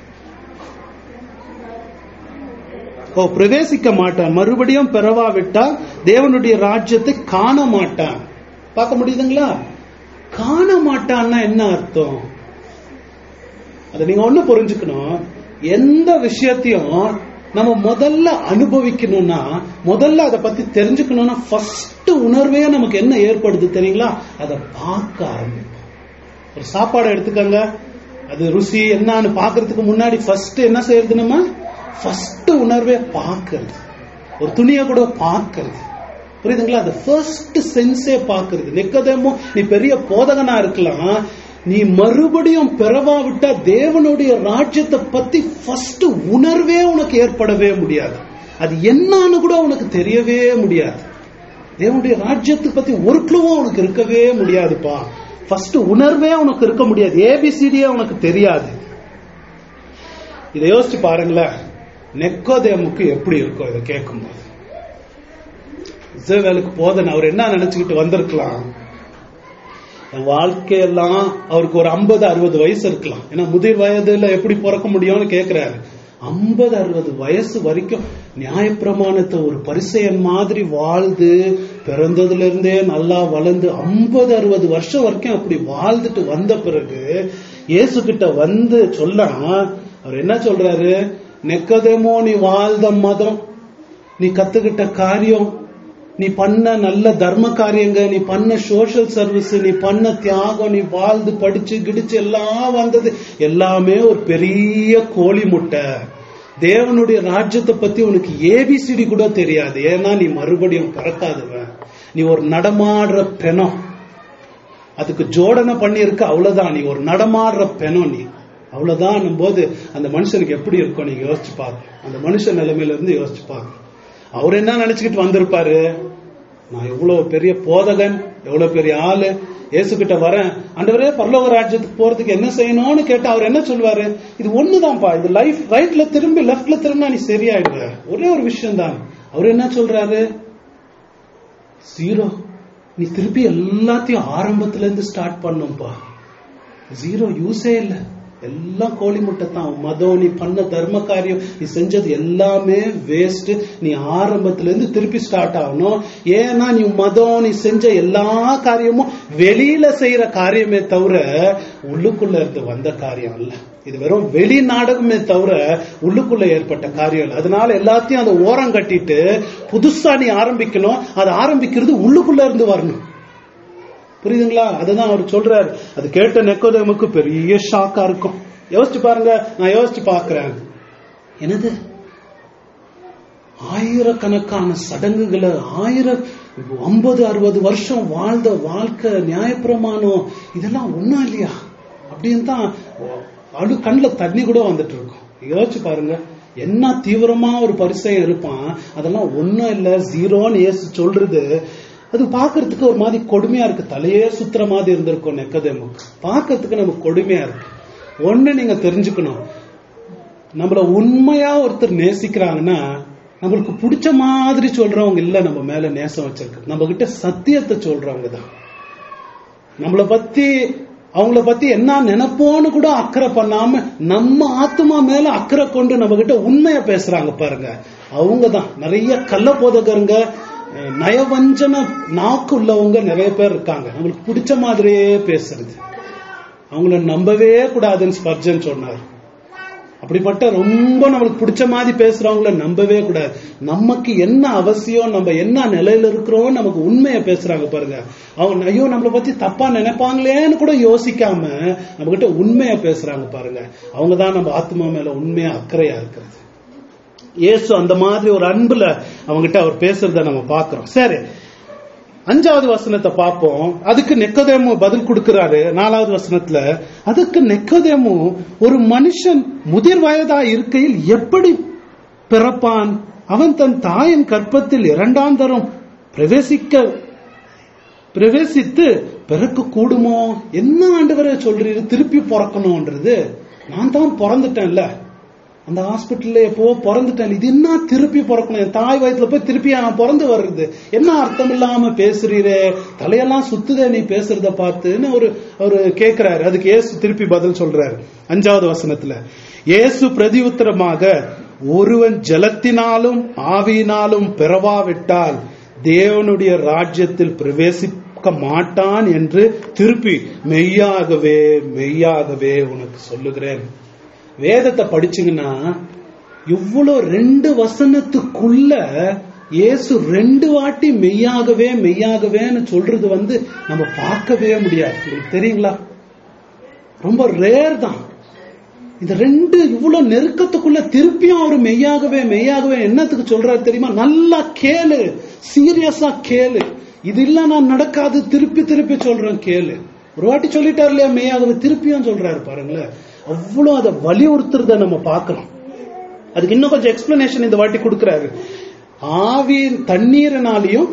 [SPEAKER 1] ஓ, பிரவேசிக்க மாட்டான், மறுபடியும் பெறவாவிட்டால் தேவனுடைய ராஜ்யத்தை காண மாட்டான். பார்க்க முடியுதுங்களா? காண மாட்டான்னா என்ன அர்த்தம்? அதை நீங்க ஒண்ணு புரிஞ்சுக்கணும். எந்த விஷயத்தையும் நம்ம முதல்ல அனுபவிக்கணும்னா, முதல்ல அதை பத்தி தெரிஞ்சுக்கணும்னா ஃபர்ஸ்ட் உணர்வே நமக்கு என்ன ஏற்படுது தெரியுங்களா? அதை பார்க்க ஆரம்பிப்போம். ஒரு சாப்பாடை எடுத்துக்கங்க, அது ருசி என்னன்னு பாக்குறதுக்கு முன்னாடி ஃபர்ஸ்ட் என்ன செய்யறது? நம்ம ஃபர்ஸ்ட் உணர்வே பார்க்கிறது. ஒரு துணியை கூட பார்க்கிறது. புரியுதுங்களா? அது ஃபர்ஸ்ட் சென்ஸே பார்க்கிறது. நிக்கோதேமு, நீ பெரிய போதகனா இருக்கலாம், நீ மறுபடியும் பிறவாவிட்டா தேவனுடைய ராஜ்யத்தை பத்தி ஃபர்ஸ்ட் உணர்வே உனக்கு ஏற்படவே முடியாது. அது என்னன்னு கூட உனக்கு தெரியவே முடியாது. தேவனுடைய ராஜ்யத்தை பத்தி ஒரு கிளவும் உனக்கு இருக்கவே முடியாதுப்பா. ஃபர்ஸ்ட் உணர்வே உனக்கு இருக்க முடியாது. ஏபிசிடியே உனக்கு தெரியாது. இதை யோசிச்சு பாருங்களேன். நிக்கோதேமுக்கு எப்படி இருக்கும் இதை கேட்கும்போது? இஸ்ரவேலுக்கு போதன் அவர் என்ன நினைச்சுக்கிட்டு வந்திருக்கலாம்? வாழ்க்கையெல்லாம் அவருக்கு ஒரு ஐம்பது அறுபது வயசு இருக்கலாம். ஏன்னா முதிர் வயதுல எப்படி பிறக்க முடியும்னு கேட்கிறாரு. ஐம்பது அறுபது வயசு வரைக்கும் நியாயப்பிரமாணத்தை ஒரு பரிசேயன் மாதிரி வாழ்ந்து, பிறந்ததுல இருந்தே நல்லா வளர்ந்து ஐம்பது அறுபது வருஷம் வரைக்கும் அப்படி வாழ்ந்துட்டு வந்த பிறகு இயேசு கிட்ட வந்து சொல்ல அவர் என்ன சொல்றாரு? நிக்கோதேமோ, நீ வாழ்ந்த மதம், நீ கத்துக்கிட்ட காரியம், நீ பண்ண நல்ல தர்ம காரியங்க, நீ பண்ண சோஷியல் சர்வீஸ், நீ பண்ண தியாகம், நீ வாழ்ந்து படிச்சு கிடிச்சு எல்லாம் வந்தது எல்லாமே ஒரு பெரிய கோழி முட்டை. தேவனுடைய ராஜ்யத்தை பத்தி உனக்கு ஏபிசிடி கூட தெரியாது. ஏன்னா நீ மறுபடியும் பிறக்காதவன், நீ ஒரு நடமாடுற பெணம், அதுக்கு ஜோடனை பண்ணி இருக்க, அவ்வளவுதான். நீ ஒரு நடமாடுற பெணம், நீ அவ்வளவுதான் போது அந்த மனுஷனுக்கு எப்படி இருக்கும் நீங்க யோசிச்சு பாருங்க. அந்த மனுஷன் நிலைமையில இருந்து யோசிச்சு பாருங்க. அவர் என்ன நினைச்சுக்கிட்டு வந்திருப்பாரு? நான் எவ்வளவு பெரிய போதகன், எவ்வளவு பெரிய ஆளு, இயேசு கிட்ட வரேன், ஆண்டவரே பரலோக ராஜ்யத்துக்கு போறதுக்கு என்ன செய்யணும்னு கேட்டா அவர் என்ன சொல்வாரு? இது ஒண்ணுதான்ப்பா, இது லைஃப், ரைட்ல திரும்பி லெப்ட்ல திரும்பினா நீ சரியாயிடுவ, ஒரே ஒரு விஷயம் தான். அவர் என்ன சொல்றாரு? ஜீரோ. நீ திருப்பி எல்லாத்தையும் ஆரம்பத்துல இருந்து ஸ்டார்ட் பண்ணும்பா. ஜீரோ யூஸே இல்லை, எல்லாம் கோழி முட்டை தான். மதம், நீ பண்ண தர்ம காரியம், நீ செஞ்சது எல்லாமே வேஸ்ட். நீ ஆரம்பத்துல இருந்து திருப்பி ஸ்டார்ட் ஆகணும். ஏன்னா நீ மதம், நீ செஞ்ச எல்லா காரியமும் வெளியில செய்யற காரியமே தவிர உள்ளுக்குள்ள இருந்து வந்த காரியம் இல்ல. இது வெறும் வெளி நாடகமே தவிர உள்ளுக்குள்ள ஏற்பட்ட காரியம் இல்லை. அதனால எல்லாத்தையும் அதை ஓரம் கட்டிட்டு புதுசா நீ ஆரம்பிக்கணும். அது ஆரம்பிக்கிறது உள்ளுக்குள்ள இருந்து வரணும். புரியுதுங்களா? அதுதான் அவர் சொல்றாரு. அது கேட்ட நிக்கோதேமுக்கு பெரிய ஷாக்கா இருக்கும். யோசிச்சு பாருங்க. நான் யோசிச்சு பாக்குறேன், என்னது ஆயிரக்கணக்கான சடங்குகளை, ஆயிரம் ஐம்பது அறுபது வருஷம் வாழ்ந்த வாழ்க்கை, நியாயப்பிரமாணம், இதெல்லாம் ஒண்ணும் இல்லையா அப்படின்னு தான் அழு கண்ணில் தண்ணி கூட வந்துட்டு இருக்கும். யோசிச்சு பாருங்க, என்ன தீவிரமா ஒரு பரிசையம் இருப்பான். அதெல்லாம் ஒன்னும் இல்ல, ஜீரோன்னு இயேசு சொல்றது. அது பாக்குறதுக்கு ஒரு மாதிரி கொடுமையா இருக்கு. தலையே சுத்துற மாதிரி இருந்திருக்கும் நிக்கோதேமுக்கு. பாக்குறதுக்கு நமக்கு கொடுமையா இருக்கு. ஒண்ணு நீங்க தெரிஞ்சுக்கணும், நம்மள உண்மையா ஒருத்தர் நேசிக்கிறாங்கன்னா நம்மளுக்கு பிடிச்ச மாதிரி சொல்றவங்க இல்ல நம்ம மேல நேசம் வச்சிருக்கு. நம்ம கிட்ட சத்தியத்தை சொல்றவங்க தான். நம்மளை பத்தி, அவங்கள பத்தி என்ன நினைப்போன்னு கூட அக்கறை பண்ணாம நம்ம ஆத்மா மேல அக்கறை கொண்டு நம்ம கிட்ட உண்மையா பேசுறாங்க பாருங்க, அவங்கதான். நிறைய கள்ள போதகருங்க, நயவஞ்சன நாக்கு உள்ளவங்க நிறைய பேர் இருக்காங்க. நம்மளுக்கு பிடிச்ச மாதிரியே பேசுறது, அவங்கள நம்பவே கூடாதுன்னு ஸ்பர்ஜன் சொன்னார். அப்படிப்பட்ட ரொம்ப நம்மளுக்கு பிடிச்ச மாதிரி பேசுறவங்கள நம்பவே கூடாது. நமக்கு என்ன அவசியம், நம்ம என்ன நிலையில இருக்கிறோம், நமக்கு உண்மையை பேசுறாங்க பாருங்க. அவங்க ஐயோ நம்மளை பத்தி தப்பா நினைப்பாங்களேன்னு கூட யோசிக்காம நம்ம கிட்ட உண்மையா பேசுறாங்க பாருங்க, அவங்கதான் நம்ம ஆத்மா மேல உண்மையா அக்கறையா இருக்கிறது. இயேசு அந்த மாதிரி ஒரு அன்புல அவங்ககிட்ட அவர் பேசுறத நம்ம பாக்குறோம். சரி, அஞ்சாவது வசனத்தை பார்ப்போம். அதுக்கு நிக்கோதேமு பதில் கொடுக்கிறாரு. நாலாவது வசனத்துல, அதுக்கு நிக்கோதேமு, ஒரு மனுஷன் முதிர் வயதா இருக்கையில் எப்படி பிறப்பான்? அவன் தன் தாயின் கற்பத்தில் இரண்டாம் தரம் பிரவேசிக்க பிரவேசித்து பிறக்க கூடுமோ? என்ன ஆண்டவரே சொல்றீரு, திருப்பி பிறக்கணும்ன்றது? நான் தான் பிறந்துட்டேன்ல, அந்த ஹாஸ்பிட்டல்ல எப்போ பிறந்துட்டேன், இது என்ன திருப்பி பிறக்கணும்? என் தாய் வயசுல போய் திருப்பி நான் பிறந்து வர்றது என்ன அர்த்தம் இல்லாம பேசுறீரே, தலையெல்லாம் சுத்துதே நீ பேசுறத பார்த்துன்னு ஒரு ஒரு கேட்கிறாரு. அதுக்கு இயேசு திருப்பி பதில் சொல்றாரு அஞ்சாவது வசனத்துல. இயேசு பிரதி உத்தரமாக, ஒருவன் ஜலத்தினாலும் ஆவியினாலும் பிறவாவிட்டால் தேவனுடைய ராஜ்யத்தில் பிரவேசிக்க மாட்டான் என்று திருப்பி மெய்யாகவே மெய்யாகவே உனக்கு சொல்லுகிறேன். வேதத்தை படிச்சீங்கன்னா இவ்வளவு ரெண்டு வசனத்துக்குள்ள இயேசு ரெண்டு வாட்டி மெய்யாகவே மெய்யாகவேன்னு சொல்றது வந்து நம்ம பார்க்கவே முடியாது. உங்களுக்கு தெரியுங்களா? ரொம்ப ரேர் தான். இந்த ரெண்டு இவ்வளவு நெருக்கத்துக்குள்ள திருப்பியும் அவரு மெய்யாகவே மெய்யாகவே என்னத்துக்கு சொல்றாரு தெரியுமா? நல்லா கேளு, சீரியஸா கேளு. இது இல்ல நான் நடக்காது, திருப்பி திருப்பி சொல்றேன் கேளு. ஒரு வாட்டி சொல்லிட்டாரு இல்லையா மெய்யாகவே, திருப்பியும் சொல்றாரு பாருங்களேன். அவ்வளவு அதை வலியுறுத்துறத நம்ம பார்க்கிறோம். அதுக்கு இன்னும் கொஞ்சம் எக்ஸ்பிளனேஷன் இந்த வாட்டி கொடுக்கிறாரு. ஆவியின் தண்ணீரினாலையும்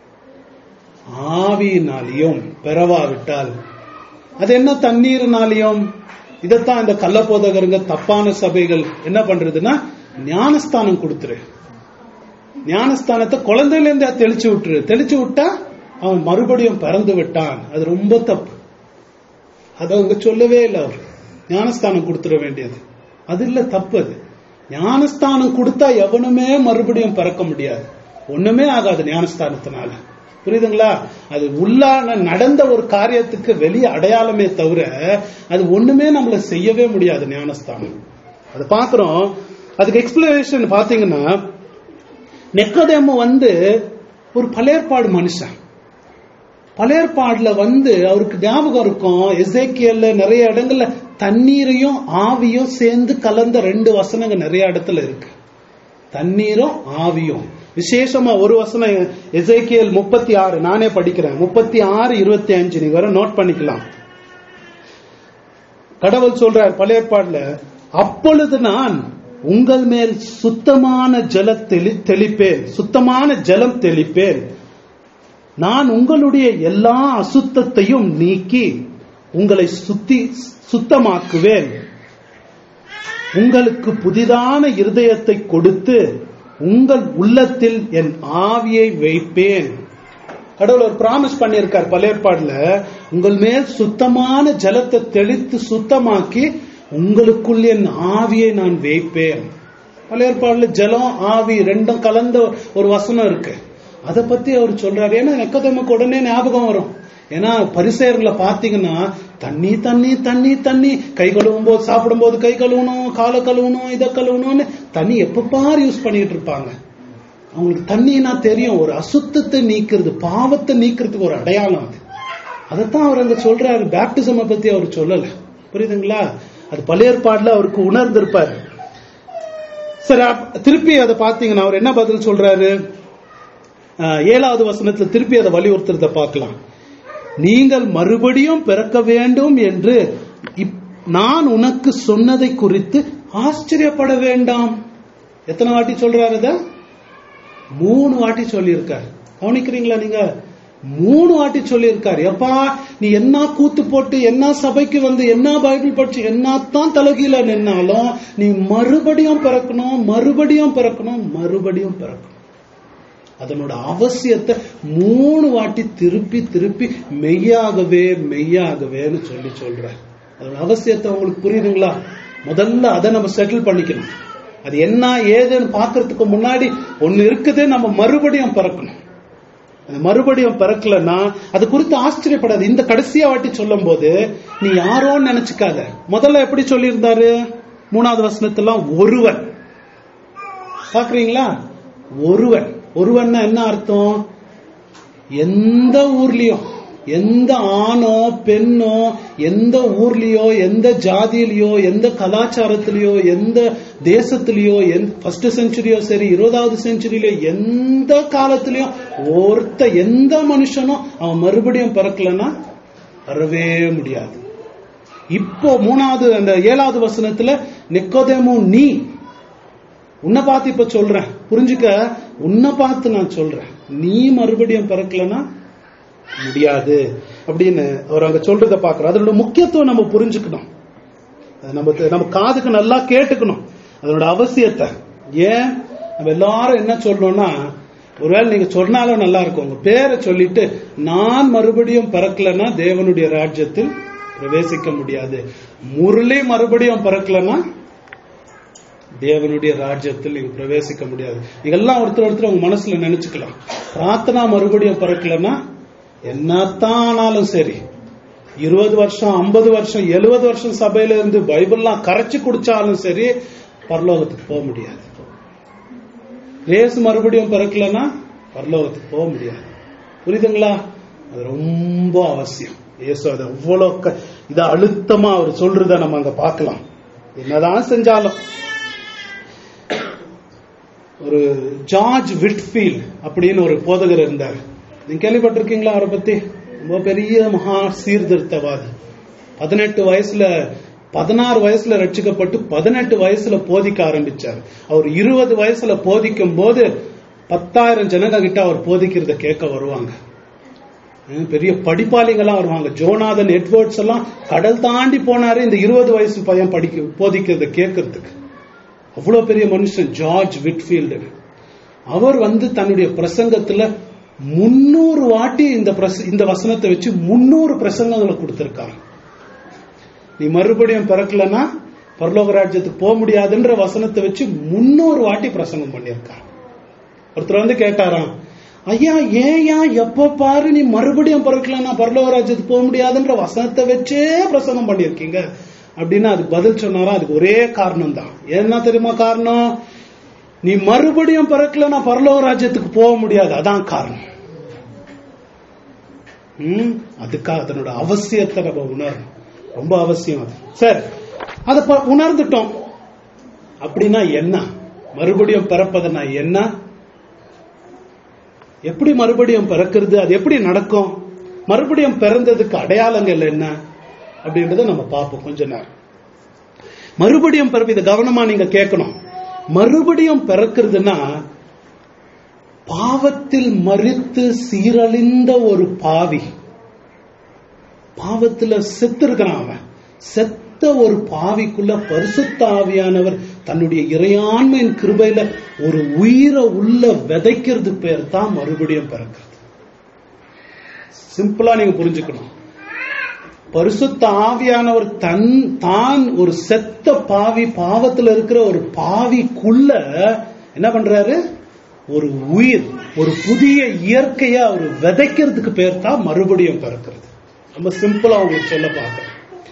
[SPEAKER 1] ஆவியினாலையும் பெறவாவிட்டால், அது என்ன தண்ணீரினாலையும்? இதத்தான் இந்த கள்ள போதகருங்க, தப்பான சபைகள் என்ன பண்றதுன்னா, ஞானஸ்தானம் கொடுத்துரு. ஞானஸ்தானத்தை குழந்தையில இருந்து தெளிச்சு விட்டுரு. தெளிச்சு விட்டா அவன் மறுபடியும் பிறந்து விட்டான். அது ரொம்ப தப்பு. அதை அவங்க சொல்லவே இல்லை. அவர் ஞானஸ்தானம் கொடுத்துட வேண்டியது அது இல்ல, தப்பு. அது ஞானஸ்தானம் கொடுத்தா எவனுமே மறுபடியும் பிறக்க முடியாது. ஒண்ணுமே ஆகாது ஞானஸ்தானத்தினால. புரியுதுங்களா? அது உள்ளான நடந்த ஒரு காரியத்துக்கு வெளியே அடையாளமே தவிர அது ஒண்ணுமே நம்மள செய்யவே முடியாது ஞானஸ்தானம். அது பாக்குறோம். அதுக்கு எக்ஸ்பிளனேஷன் பாத்தீங்கன்னா, நிக்கோதேமு வந்து ஒரு பழையற்பாடு மனுஷன். பழையற்பாடுல வந்து அவருக்கு ஞாபகம் இருக்கும், எசேக்கியேல்ல நிறைய இடங்கள்ல தண்ணீரையும் ஆவியும் சேர்ந்து கலந்த ரெண்டு வசனங்கள் நிறைய இடத்துல இருக்கு. தண்ணீரும் ஆவியும். விசேஷமா ஒரு வசனம் எசேக்கியேல் முப்பத்தி ஆறு, நானே படிக்கிறேன், முப்பத்தி ஆறு இருபத்தி அஞ்சு நீங்க வர நோட் பண்ணிக்கலாம். கடவுள் சொல்றார் பழையற்பாடுல, அப்பொழுது நான் உங்கள் மேல் சுத்தமான ஜலம் தெளிப்பேன், சுத்தமான ஜலம் தெளிப்பேன். நான் உங்களுடைய எல்லா அசுத்தத்தையும் நீக்கி உங்களை சுத்தி சுத்தமாக்குவேன். உங்களுக்கு புதிதான இருதயத்தை கொடுத்து உங்கள் உள்ளத்தில் என் ஆவியை வைப்பேன். கடவுள் ஒரு பிராமிஸ் பண்ணியிருக்கார் பழையற்பாடுல, உங்கள் மேல் சுத்தமான ஜலத்தை தெளித்து சுத்தமாக்கி உங்களுக்குள் என் ஆவியை நான் வைப்பேன். பழையற்பாடுல ஜலம் ஆவி ரெண்டும் கலந்த ஒரு வசனம் இருக்கு. அதை பத்தி அவர் சொல்றாரு. ஏன்னா நிக்கோதேமுக்கு உடனே ஞாபகம் வரும். ஏன்னா பரிசேயர்களை பாத்தீங்கன்னா தண்ணி தண்ணி தண்ணி தண்ணி, கை கழுவும் போது சாப்பிடும் போது கை கழுவணும், காலை கழுவணும், இதை கழுவணும்னு தண்ணி எப்ப பாரு யூஸ் பண்ணிட்டு இருப்பாங்க. அவங்களுக்கு தண்ணினா தெரியும், ஒரு அசுத்தத்தை நீக்கிறது, பாவத்தை நீக்கிறதுக்கு ஒரு அடையாளம் அது. அதைத்தான் அவர் அங்க சொல்றாரு. பேப்டிசம் பத்தி அவர் சொல்லல. புரியுதுங்களா? அது பழையற்பாடுல அவருக்கு உணர்ந்திருப்பாரு. சரி, திருப்பி அதை பாத்தீங்கன்னா அவர் என்ன பதில் சொல்றாரு? ஏழாவது வசனத்துல திருப்பி அதை வலியுறுத்துறத பார்க்கலாம். நீங்கள் மறுபடியும் பிறக்க வேண்டும் என்று நான் உனக்கு சொன்னதை குறித்து ஆச்சரியப்பட வேண்டாம். எத்தனை வாட்டி சொல்றாரு? அத மூணு வாட்டி சொல்லி இருக்காரு. கவனிக்கிறீங்களா நீங்க? மூணு வாட்டி சொல்லி இருக்காரு. எப்பா நீ என்ன கூத்து போட்டு என்ன சபைக்கு வந்து என்ன பைபிள் படிச்சு என்னத்தான் தலகீழ நின்னாலும் நீ மறுபடியும் பிறக்கணும், மறுபடியும் பிறக்கணும், மறுபடியும் பிறக்கணும். அதனோட அவசியத்தை மூணு வாட்டி திருப்பி திருப்பி மெய்யாகவே மெய்யாகவேன்னு சொல்லி சொல்ற. அதோட அவசியத்தை உங்களுக்கு புரியுதுங்களா? முதல்ல அதை நம்ம செட்டில் பண்ணிக்கணும். அது என்ன ஏதுன்னு பாக்குறதுக்கு முன்னாடி ஒண்ணு இருக்குது, நம்ம மறுபடியும் பிறக்கணும். மறுபடியும் பிறக்கலன்னா அது குறித்து ஆச்சரியப்படாது. இந்த கடைசியா வாட்டி சொல்லும் போது நீ யாரோன்னு நினைச்சுக்காத. முதல்ல எப்படி சொல்லியிருந்தாரு? மூணாவது வசனத்தெல்லாம் ஒருவன். பாக்குறீங்களா? ஒருவன். ஒருவன் என்ன அர்த்தம்? எந்த ஊர்லயும், எந்த ஆணோ பெண்ணோ, எந்த ஊர்லயோ, எந்த ஜாதியிலயோ, எந்த கலாச்சாரத்திலயோ, எந்த தேசத்திலயோ, ஃபர்ஸ்ட் செஞ்சுரியோ சரி, இருபதாவது செஞ்சுரியிலயோ, எந்த காலத்திலயும் ஒருத்த எந்த மனுஷனும் அவன் மறுபடியும் பிறக்கலன்னா வரவே முடியாது. இப்போ மூணாவது அந்த ஏழாவது வசனத்துல நிக்கோதேமு நீ, உன்னை பார்த்து இப்ப சொல்றேன், புரிஞ்சுக்க, உன்னை பார்த்து நான் சொல்றேன், நீ மறுபடியும் பிறக்கலன்னா முடியாது அப்படின்னு அவர் அங்க சொல்றத பாக்குறோம். அதோட முக்கியத்துவம் நம்ம புரிஞ்சுக்கணும். நம்ம நம்ம காதுக்கு நல்லா கேட்டுக்கணும் அதனோட அவசியத்தை. ஏன் நம்ம எல்லாரும் என்ன சொல்லணும்னா, ஒருவேளை நீங்க சொன்னாலும் நல்லா இருக்கும், உங்க பேரை சொல்லிட்டு நான் மறுபடியும் பிறக்கலன்னா தேவனுடைய ராஜ்யத்தில் பிரவேசிக்க முடியாது, முரளி மறுபடியும் பிறக்கலன்னா தேவனுடைய ராஜ்யத்தில் நீங்க பிரவேசிக்க முடியாது. நீங்க எல்லாம் ஒருத்தர் ஒருத்தர் உங்க மனசுல நினைச்சுக்கலாம். பிரார்த்தனா மறுபடியும் பிறக்கலன்னா என்னத்தான் ஆனாலும் சரி, இருபது வருஷம் ஐம்பது வருஷம் எழுபது வருஷம் சபையில இருந்து பைபிள்லாம் கரைச்சு குடிச்சாலும் சரி பரலோகத்துக்கு போக முடியாது. இயேசு மறுபடியும் பிறக்கலன்னா பரலோகத்துக்கு போக முடியாது. புரியுதுங்களா? அது ரொம்ப அவசியம். இயேசு அது அவ்வளவு இத அழுத்தமா அவர் சொல்றத நம்ம அங்க பார்க்கலாம். என்னதான் செஞ்சாலும் ஒரு ஜார்ஜ் விட்ஃபீல்ட் அப்படின்னு ஒரு போதகர் இருந்தார். நீங்க கேள்விப்பட்டிருக்கீங்களா அவரை பத்தி? ரொம்ப பெரிய மகா சீர்திருத்தவாதி. பதினெட்டு வயசுல பதினாறு வயசுல ரட்சிக்கப்பட்டு பதினெட்டு வயசுல போதிக்க ஆரம்பிச்சார். அவர் இருபது வயசுல போதிக்கும் போது பத்தாயிரம் ஜனங்க கிட்ட அவர் போதிக்கிறத கேட்க வருவாங்க. பெரிய படிப்பாளிங்கெல்லாம் வருவாங்க. ஜோனாதன் எட்வர்ட்ஸ் எல்லாம் கடல் தாண்டி போனாரு இந்த இருபது வயசு பையன் படிக்க போதிக்கிறத கேட்கறதுக்கு. அவ்வளவு பெரிய மனுஷன் ஜார்ஜ் விட்ஃபீல்டு. அவர் வந்து தன்னுடைய பிரசங்கத்துல முன்னூறு வாட்டி இந்த இந்த வசனத்தை வச்சு முன்னூறு பிரசங்கங்களை கொடுத்திருக்காரு. நீ மறுபடியும் பிறக்கலன்னா பரலோக ராஜ்யத்துக்கு போக முடியாதுன்ற வசனத்தை வச்சு முன்னூறு வாட்டி பிரசங்கம் பண்ணியிருக்காரு. ஒருத்தர் வந்து கேட்டாராம், ஐயா ஏயா எப்ப பாரு நீ மறுபடியும் பிறக்கலன்னா பரலோக ராஜ்யத்துக்கு போக முடியாதுன்ற வசனத்தை வச்சே பிரசங்கம் பண்ணியிருக்கீங்க அப்படின்னு அதுக்கு பதில் சொன்னாரா, அதுக்கு ஒரே காரணம் தான். என்ன தெரியுமா காரணம்? நீ மறுபடியும் பிறக்கலன்னா பரலோக ராஜ்யத்துக்கு போக முடியாது, அதான் காரணம். உம் அதுக்காக அதனோட அவசியத்தை நம்ம உணரணும், ரொம்ப அவசியம் அது. சரி, அதை உணர்ந்துட்டோம். அப்படின்னா என்ன மறுபடியும் பிறப்பதுன்னா என்ன, எப்படி மறுபடியும் பிறக்கிறது, அது எப்படி நடக்கும், மறுபடியும் பிறந்ததுக்கு அடையாளங்கள் என்ன அப்படின்றத நம்ம பார்ப்போம் கொஞ்ச நேரம். மறுபடியும் பிறப்பு, இதை கவனமா நீங்க கேட்கணும். மறுபடியும் பிறக்கிறதுனா பாவத்தில் மரித்து சீரழிந்த ஒரு பாவி, பாவத்துல செத்து இருக்கிறான், அவன் செத்த ஒரு பாவிக்குள்ள பரிசுத்த ஆவியானவர் தன்னுடைய இறையாண்மையின் கிருபையில ஒரு உயிரை உள்ள விதைக்கிறது பேர் தான் மறுபடியும் பிறக்கிறது. சிம்பிளா நீங்க புரிஞ்சுக்கணும். பரிசுத்த ஆவியானவர் தன் தான் ஒரு செத்த பாவி, பாவத்துல இருக்கிற ஒரு பாவிக்குள்ள என்ன பண்றாரு, ஒரு உயிர், ஒரு புதிய இயற்கைய அவர் விதைக்கிறதுக்கு பேர் தான் மறுபடியும் பிறக்கிறது. ரொம்ப சிம்பிளா உங்களுக்கு சொல்ல பார்க்கிறேன்.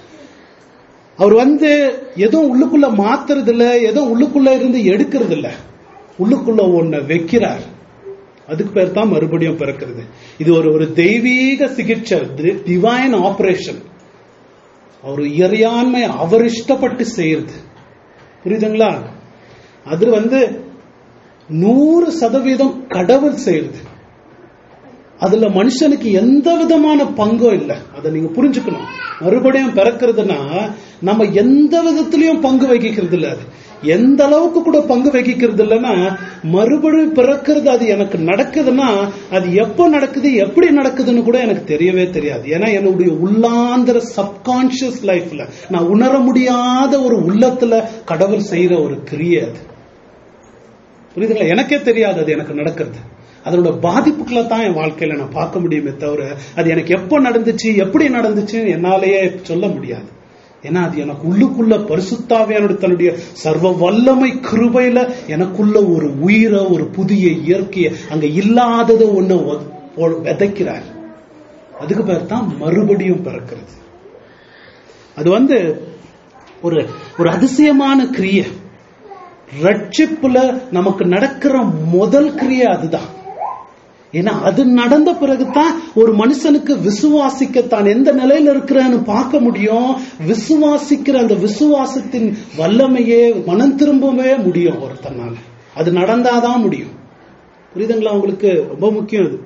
[SPEAKER 1] அவர் வந்து எதுவும் உள்ளுக்குள்ள மாத்துறது இல்ல, ஏதோ உள்ளுக்குள்ள இருந்து எடுக்கிறது இல்ல, உள்ளுக்குள்ள ஒன்ன வைக்கிறார். அதுக்கு பேர் தான் மறுபடியும் பிறக்கிறது. இது ஒரு ஒரு தெய்வீக சிகிச்சை, டிவைன் ஆபரேஷன். அவர் இறையாண்மை அவர் இஷ்டப்பட்டு செய்யறது, புரியுதுங்களா? அது வந்து நூறு சதவீதம் கடவுள் செய்யறது, அதுல மனுஷனுக்கு எந்த விதமான பங்கும் இல்லை. அதை நீங்க புரிஞ்சுக்கணும். மறுபடியும் பிறக்கிறதுனா நம்ம எந்த விதத்திலையும் பங்கு வகிக்கிறது இல்லை. அது எந்த அளவுக்கு கூட பங்கு வகிக்கிறது இல்லைன்னா, மறுபடியும் பிறக்கிறது அது எனக்கு நடக்குதுன்னா அது எப்ப நடக்குது எப்படி நடக்குதுன்னு கூட எனக்கு தெரியவே தெரியாது. ஏன்னா என்னுடைய உள்ளாந்திர சப்கான்சியஸ் லைஃப்ல நான் உணர முடியாத ஒரு உள்ளத்துல கடவுள் செய்யற ஒரு கிரியை அது, புரியுதுங்களா? எனக்கே தெரியாது அது எனக்கு நடக்கிறது. அதனோட பாதிப்புகளை தான் என் வாழ்க்கையில நான் பார்க்க முடியுமே தவிர அது எனக்கு எப்ப நடந்துச்சு எப்படி நடந்துச்சு என்னாலேயே சொல்ல முடியாது. ஏன்னா அது எனக்கு உள்ளுக்குள்ள பரிசுத்தாவியானோட தன்னுடைய சர்வ வல்லமை கிருபையில எனக்குள்ள ஒரு உயிரை, ஒரு புதிய இயற்கையை, அங்க இல்லாததை ஒண்ணு விதைக்கிறார். அதுக்கு பேர் தான் மறுபடியும் பிறக்கிறது. அது வந்து ஒரு ஒரு அதிசயமான கிரியை. ரட்சிப்புல நமக்கு நடக்கிற முதல் கிரியை அதுதான். ஏன்னா அது நடந்த பிறகுதான் ஒரு மனுஷனுக்கு விசுவாசிக்க தான் எந்த நிலையில இருக்கிறன்னு பார்க்க முடியும். விசுவாசிக்கிற அந்த விசுவாசத்தின் வல்லமையே மனம் திரும்பவே முடியும் ஒருத்தனால. அது நடந்தாதான் முடியும். புரியுதுங்களா உங்களுக்கு? ரொம்ப முக்கியம் அது.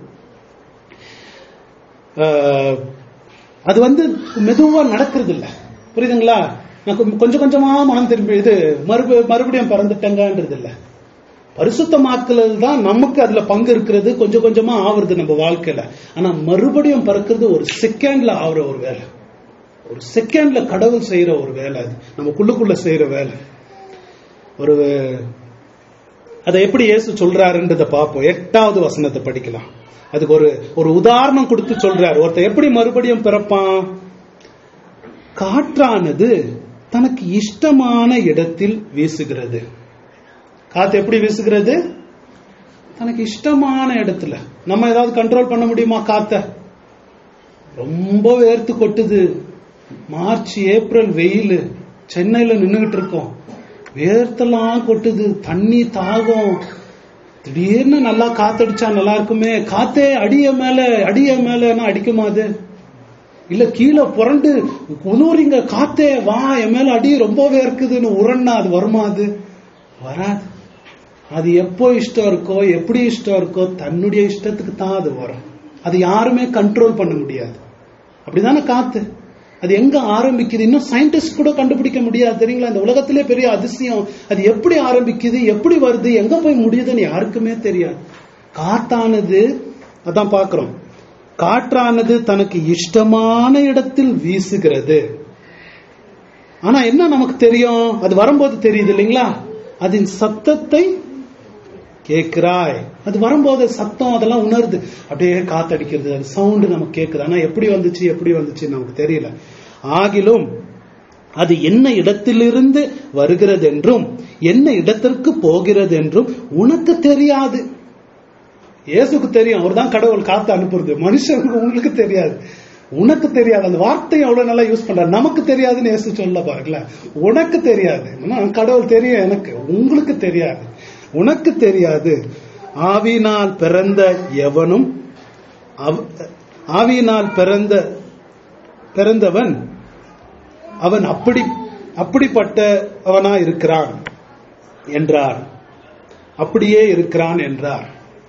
[SPEAKER 1] அது வந்து மெதுவா நடக்கிறது இல்ல, புரியுதுங்களா? நான் கொஞ்சம் கொஞ்சமா மனம் திரும்பி இது மறுப மறுபடியும் பிறந்துட்டேங்கன்றது இல்ல. பரிசுத்தமாக்குதல் தான் நமக்கு அதுல பங்கு இருக்கிறது, கொஞ்சம் கொஞ்சமா ஆவறது நம்ம வாழ்க்கையில. ஆனா மறுபடியும் பிறக்கிறது ஒரு செகண்ட்ல ஆகுற ஒரு வேலை, ஒரு செகண்ட்ல கடவுள் செய்யற ஒரு வேலை, அது நமக்குள்ளுக்குள்ள செய்யற வேலை. ஒரு அதை எப்படி இயேசு சொல்றாருன்றத பார்ப்போம். எட்டாவது வசனத்தை படிக்கலாம். அதுக்கு ஒரு ஒரு உதாரணம் கொடுத்து சொல்றாரு. ஒருத்தர் எப்படி மறுபடியும் பிறப்பான்? காற்றானது தனக்கு இஷ்டமான இடத்தில் வீசுகிறது. காத்து எப்படி வீசுகிறது? தனக்கு இஷ்டமான இடத்துல. நம்ம ஏதாவது கண்ட்ரோல் பண்ண முடியுமா காத்த? ரொம்ப வேர்த்து கொட்டுது, மார்ச் ஏப்ரல் வெயில், சென்னையில நின்றுகிட்டு இருக்கோம், வேர்த்தெல்லாம் கொட்டுது, தண்ணி தாகம், திடீர்னு நல்லா காத்தடிச்சா நல்லா இருக்குமே, காத்தே அடிய மேல அடிய மேலன்னா அடிக்குமா? அது இல்ல கீழே புரண்டு குளூரிங்க, காத்தே வா என் மேல அடி ரொம்பவே இருக்குதுன்னு உரண்ணா அது வருமா? அது வராது. அது எப்போ இஷ்டம் இருக்கோ, எப்படி இஷ்டம் இருக்கோ, தன்னுடைய இஷ்டத்துக்கு தான் அது வரும். அது யாருமே கண்ட்ரோல் பண்ண முடியாது. அப்படிதானே காத்து? அது எங்க ஆரம்பிக்குது இன்னும் சயின்டிஸ்ட் கூட கண்டுபிடிக்க முடியாது, தெரியுங்களா? இந்த உலகத்திலே பெரிய அதிசயம். அது எப்படி ஆரம்பிக்குது, எப்படி வருது, எங்க போய் முடியுதுன்னு யாருக்குமே தெரியாது. காத்தானது அதான் பாக்குறோம், காற்றானது தனக்கு இஷ்டமான இடத்தில் வீசுகிறது. ஆனா என்ன நமக்கு தெரியும்? அது வரும்போது தெரியுது இல்லைங்களா? அதன் சத்தத்தை கேட்கிறாய். அது வரும்போது சத்தம் அதெல்லாம் உணர்ந்து அப்படியே காத்தடிக்கிறது, அது சவுண்டு நமக்கு கேட்குது. ஆனா எப்படி வந்துச்சு எப்படி வந்துச்சு நமக்கு தெரியல. ஆகிலும் அது என்ன இடத்திலிருந்து வருகிறது என்றும் என்ன இடத்திற்கு போகிறது என்றும் உனக்கு தெரியாது. இயேசுக்கு தெரியும், அவர் தான் கடவுள் காத்து அனுப்புறது. மனுஷனுக்கு உங்களுக்கு தெரியாது, உனக்கு தெரியாது. அந்த வார்த்தையை அவ்வளவு நல்லா யூஸ் பண்ற. நமக்கு தெரியாதுன்னு இயேசு சொல்ல பாருங்களேன். உனக்கு தெரியாது, கடவுள் தெரியும், எனக்கு உங்களுக்கு தெரியாது, உனக்கு தெரியாது. ஆவியினால் பிறந்த எவனும் ஆவியினால் பிறந்த பிறந்தவன் அவன் அப்படி அப்படிப்பட்டவனா இருக்கிறான் என்றார். அப்படியே இருக்கிறான் என்றார்.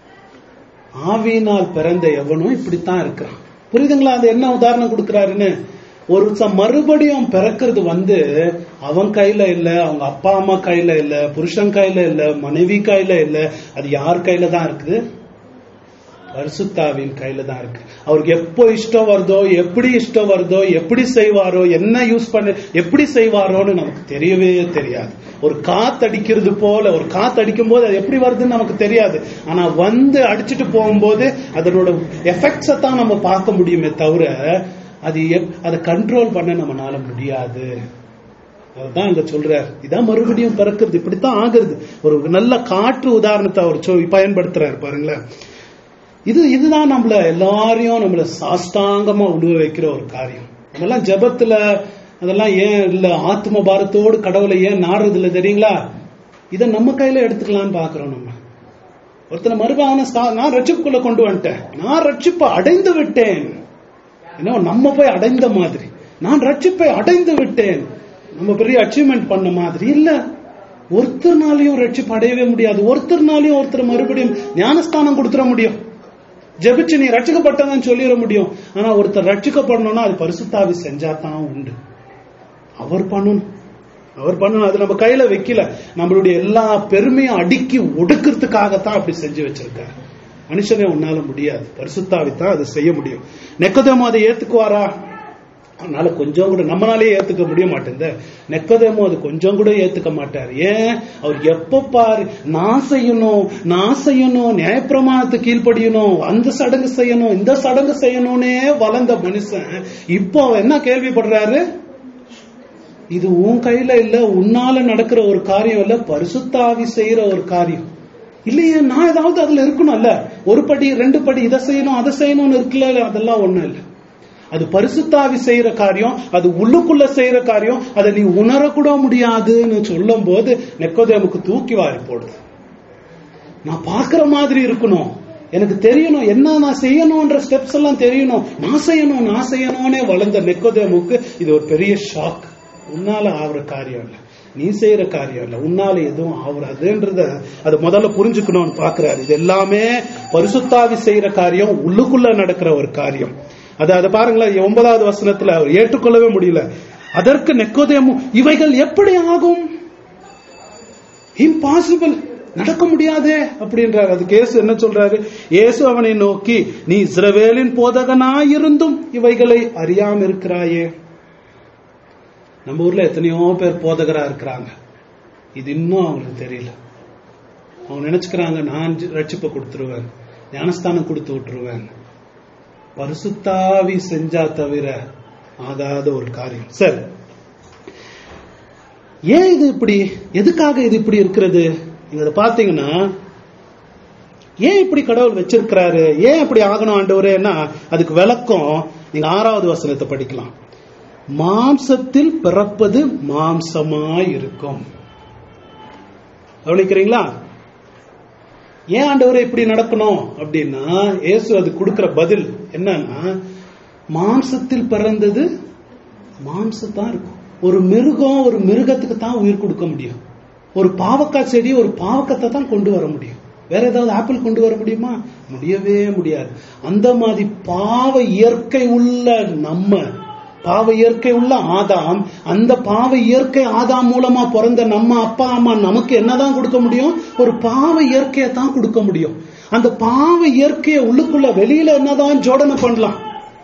[SPEAKER 1] ஆவியினால் பிறந்த எவனும் இப்படித்தான் இருக்கிறான். புரியுதுங்களா? அது என்ன உதாரணம் கொடுக்கிறாருன்னு. ஒரு மறுபடியும் பிறக்கிறது வந்து அவன் கையில இல்ல, அவங்க அப்பா அம்மா கையில இல்ல, புருஷன் கையில இல்ல, மனைவி கையில இல்ல. அது யார் கையில தான் இருக்குது? பரிசுத்தாவின் கையில தான் இருக்கு. அவருக்கு எப்போ இஷ்டம் வருதோ, எப்படி இஷ்டம் வருதோ, எப்படி செய்வாரோ, என்ன யூஸ் பண்ண எப்படி செய்வாரோன்னு நமக்கு தெரியவே தெரியாது. ஒரு காத்தடிக்கிறது போல, ஒரு காத்தடிக்கும் போது அது எப்படி வருதுன்னு நமக்கு தெரியாது. ஆனா வந்து அடிச்சுட்டு போகும்போது அதனோட எஃபெக்ட்ஸை தான் நம்ம பார்க்க முடியுமே தவிர அது அதை கண்ட்ரோல் பண்ண நம்மளால முடியாது. அதுதான் இங்க சொல்றாரு. இதான் மறுபடியும் பிறக்கிறது, இப்படித்தான் ஆகுறது. ஒரு நல்ல காற்று உதாரணத்தை அவர் பயன்படுத்துறாரு பாருங்களேன். இது இதுதான் நம்மள எல்லாரையும் நம்மள சாஷ்டாங்கமா உழுவ வைக்கிற ஒரு காரியம். நம்மெல்லாம் ஜெபத்துல அதெல்லாம் ஏன் இல்ல, ஆத்ம பாரத்தோடு கடவுளை ஏன் நாடுறது இல்லை தெரியுங்களா? இதை நம்ம கையில எடுத்துக்கலாம்னு பாக்குறோம். நம்ம ஒருத்தனை மறுபடியும் நான் ரட்சிப்புக்குள்ள கொண்டு வந்துட்டேன், நான் ரட்சிப்பை அடைந்து விட்டேன், ஏன்னா நம்ம போய் அடைந்த மாதிரி, நான் ரட்சிப்பை அடைந்து விட்டேன், நம்ம பெரிய அச்சீவ்மெண்ட் பண்ண மாதிரி இல்ல. ஒருத்தர்னாலையும் ரட்சிப்பு அடையவே முடியாது. ஒருத்தர்னாலையும் ஒருத்தர் மறுபடியும் ஞானஸ்தானம் கொடுத்துட முடியும், ஜெபிச்சு நீ ரட்சிக்கப்பட்டதான் சொல்லிட முடியும். ஆனா ஒருத்தர் ரட்சிக்கப்படணும்னா அது பரிசுத்தாவி செஞ்சாதான் உண்டு. அவர் பண்ணணும், அவர் பண்ணணும். அது நம்ம கையில வைக்கல. நம்மளுடைய எல்லா பெருமையும் அடுக்கி ஒடுக்கிறதுக்காகத்தான் அப்படி செஞ்சு வச்சிருக்காரு. மனுஷனே உன்னால முடியாது, பரிசுத்தாவி தான் அதை செய்ய முடியும். நிக்கோதேமு அதை ஏத்துக்குவாரா? அதனால கொஞ்சம் கூட நம்மளாலே ஏத்துக்க முடிய மாட்டேங்குது. நிக்கோதேமு அது கொஞ்சம் கூட ஏத்துக்க மாட்டார். ஏன்? அவர் எப்ப பாரு நான் செய்யணும் நான் செய்யணும், நியாயப்பிரமாணத்துக்கு கீழ்ப்படியணும், அந்த சடங்கு செய்யணும், இந்த சடங்கு செய்யணும்னே வளர்ந்த மனுஷன் இப்போ அவர் என்ன கேள்விப்படுறாரு? இது உன் கையில இல்ல, உன்னால நடக்கிற ஒரு காரியம் இல்ல, பரிசுத்தாவி செய்யற ஒரு காரியம் இல்லையே. நான் ஏதாவது அதுல இருக்கணும்ல, ஒரு படி ரெண்டு படி இதை செய்யணும் அதை செய்யணும்னு இருக்குல்ல, அதெல்லாம் ஒண்ணும் இல்லை. அது பரிசுத்தாவி செய்யற காரியம், அது உள்ளுக்குள்ள செய்யற காரியம், அதை நீ உணரக்கூட முடியாதுன்னு சொல்லும் போது நிக்கோதேமுக்கு தூக்கி வாரி போடுது. நான் பாக்குற மாதிரி இருக்கணும், எனக்கு தெரியணும் என்ன நான் செய்யணும்ன்ற ஸ்டெப்ஸ் எல்லாம் தெரியணும், நான் செய்யணும் நான் செய்யணும்னே வளர்ந்த நிக்கோதேமுக்கு இது ஒரு பெரிய ஷாக். உன்னால ஆகுற காரியம் இல்ல, நீ செய்யற காரியம் இல்ல, உன்னால எதுவும் ஆகுறதுன்றத அது முதல்ல புரிஞ்சுக்கணும்னு பாக்குறாரு. இது எல்லாமே பரிசுத்தாவி செய்யற காரியம், உள்ளுக்குள்ள நடக்கிற ஒரு காரியம். அது அதை பாருங்களேன், ஒன்பதாவது வசனத்துல அவர் ஏற்றுக்கொள்ளவே முடியல. அதற்கு நிக்கோதேமு இவைகள் எப்படி ஆகும், இம்பாசிபிள், நடக்க முடியாதே அப்படின்றார். அதுக்கு இயேசு என்ன சொல்றாரு? இயேசு அவனை நோக்கி, நீ இஸ்ரவேலின் போதகனாயிருந்தும் இவைகளை அறியாம இருக்கிறாயே. நம்ம ஊர்ல எத்தனையோ பேர் போதகரா இருக்கிறாங்க, இது இன்னும் அவங்களுக்கு தெரியல. அவங்க நினைச்சுக்கிறாங்க நான் ரட்சிப்பை கொடுத்துருவேன், ஞானஸ்தானம் கொடுத்து விட்டுருவேன். பரிசுத்தாவி செஞ்சா தவிர ஆகாத ஒரு காரியம். சரி, ஏன் இது இப்படி, எதுக்காக இது இப்படி இருக்கிறது? நீங்க பாத்தீங்கன்னா ஏன் இப்படி கடவுள் வச்சிருக்கிறாரு, ஏன் இப்படி ஆகணும் ஆண்டவரேன்னா அதுக்கு விளக்கம் நீங்க ஆறாவது வசனத்தை படிக்கலாம். மாம்சத்தில் பிறப்பது மாம்சமாய் இருக்கும். கவனிக்கிறீங்களா? ஏன் ஆண்டவரே இப்படி நடக்கணும் அப்படின்னா இயேசு அது கொடுக்கிற பதில் என்னன்னா, மாம்சத்தில் பிறந்தது மாம்சத்தான் இருக்கும். ஒரு மிருகம் ஒரு மிருகத்துக்கு தான் உயிர் கொடுக்க முடியும். ஒரு பாவக்காய் செடி ஒரு பாவக்கத்தை தான் கொண்டு வர முடியும். வேற ஏதாவது ஆப்பிள் கொண்டு வர முடியுமா? முடியவே முடியாது. அந்த மாதிரி பாவ இயற்கை உள்ள நம்ம, பாவ இயற்கை உள்ள ஆதாம், அந்த பாவ இயற்கை ஆதாம் மூலமா பிறந்த நம்ம அப்பா அம்மா நமக்கு என்னதான் கொடுக்க முடியும்? ஒரு பாவ இயற்கையை தான் கொடுக்க முடியும். அந்த பாவ இயற்கையை உள்ளுக்குள்ள வெளியில என்னதான் ஜோடனை பண்ணலாம்,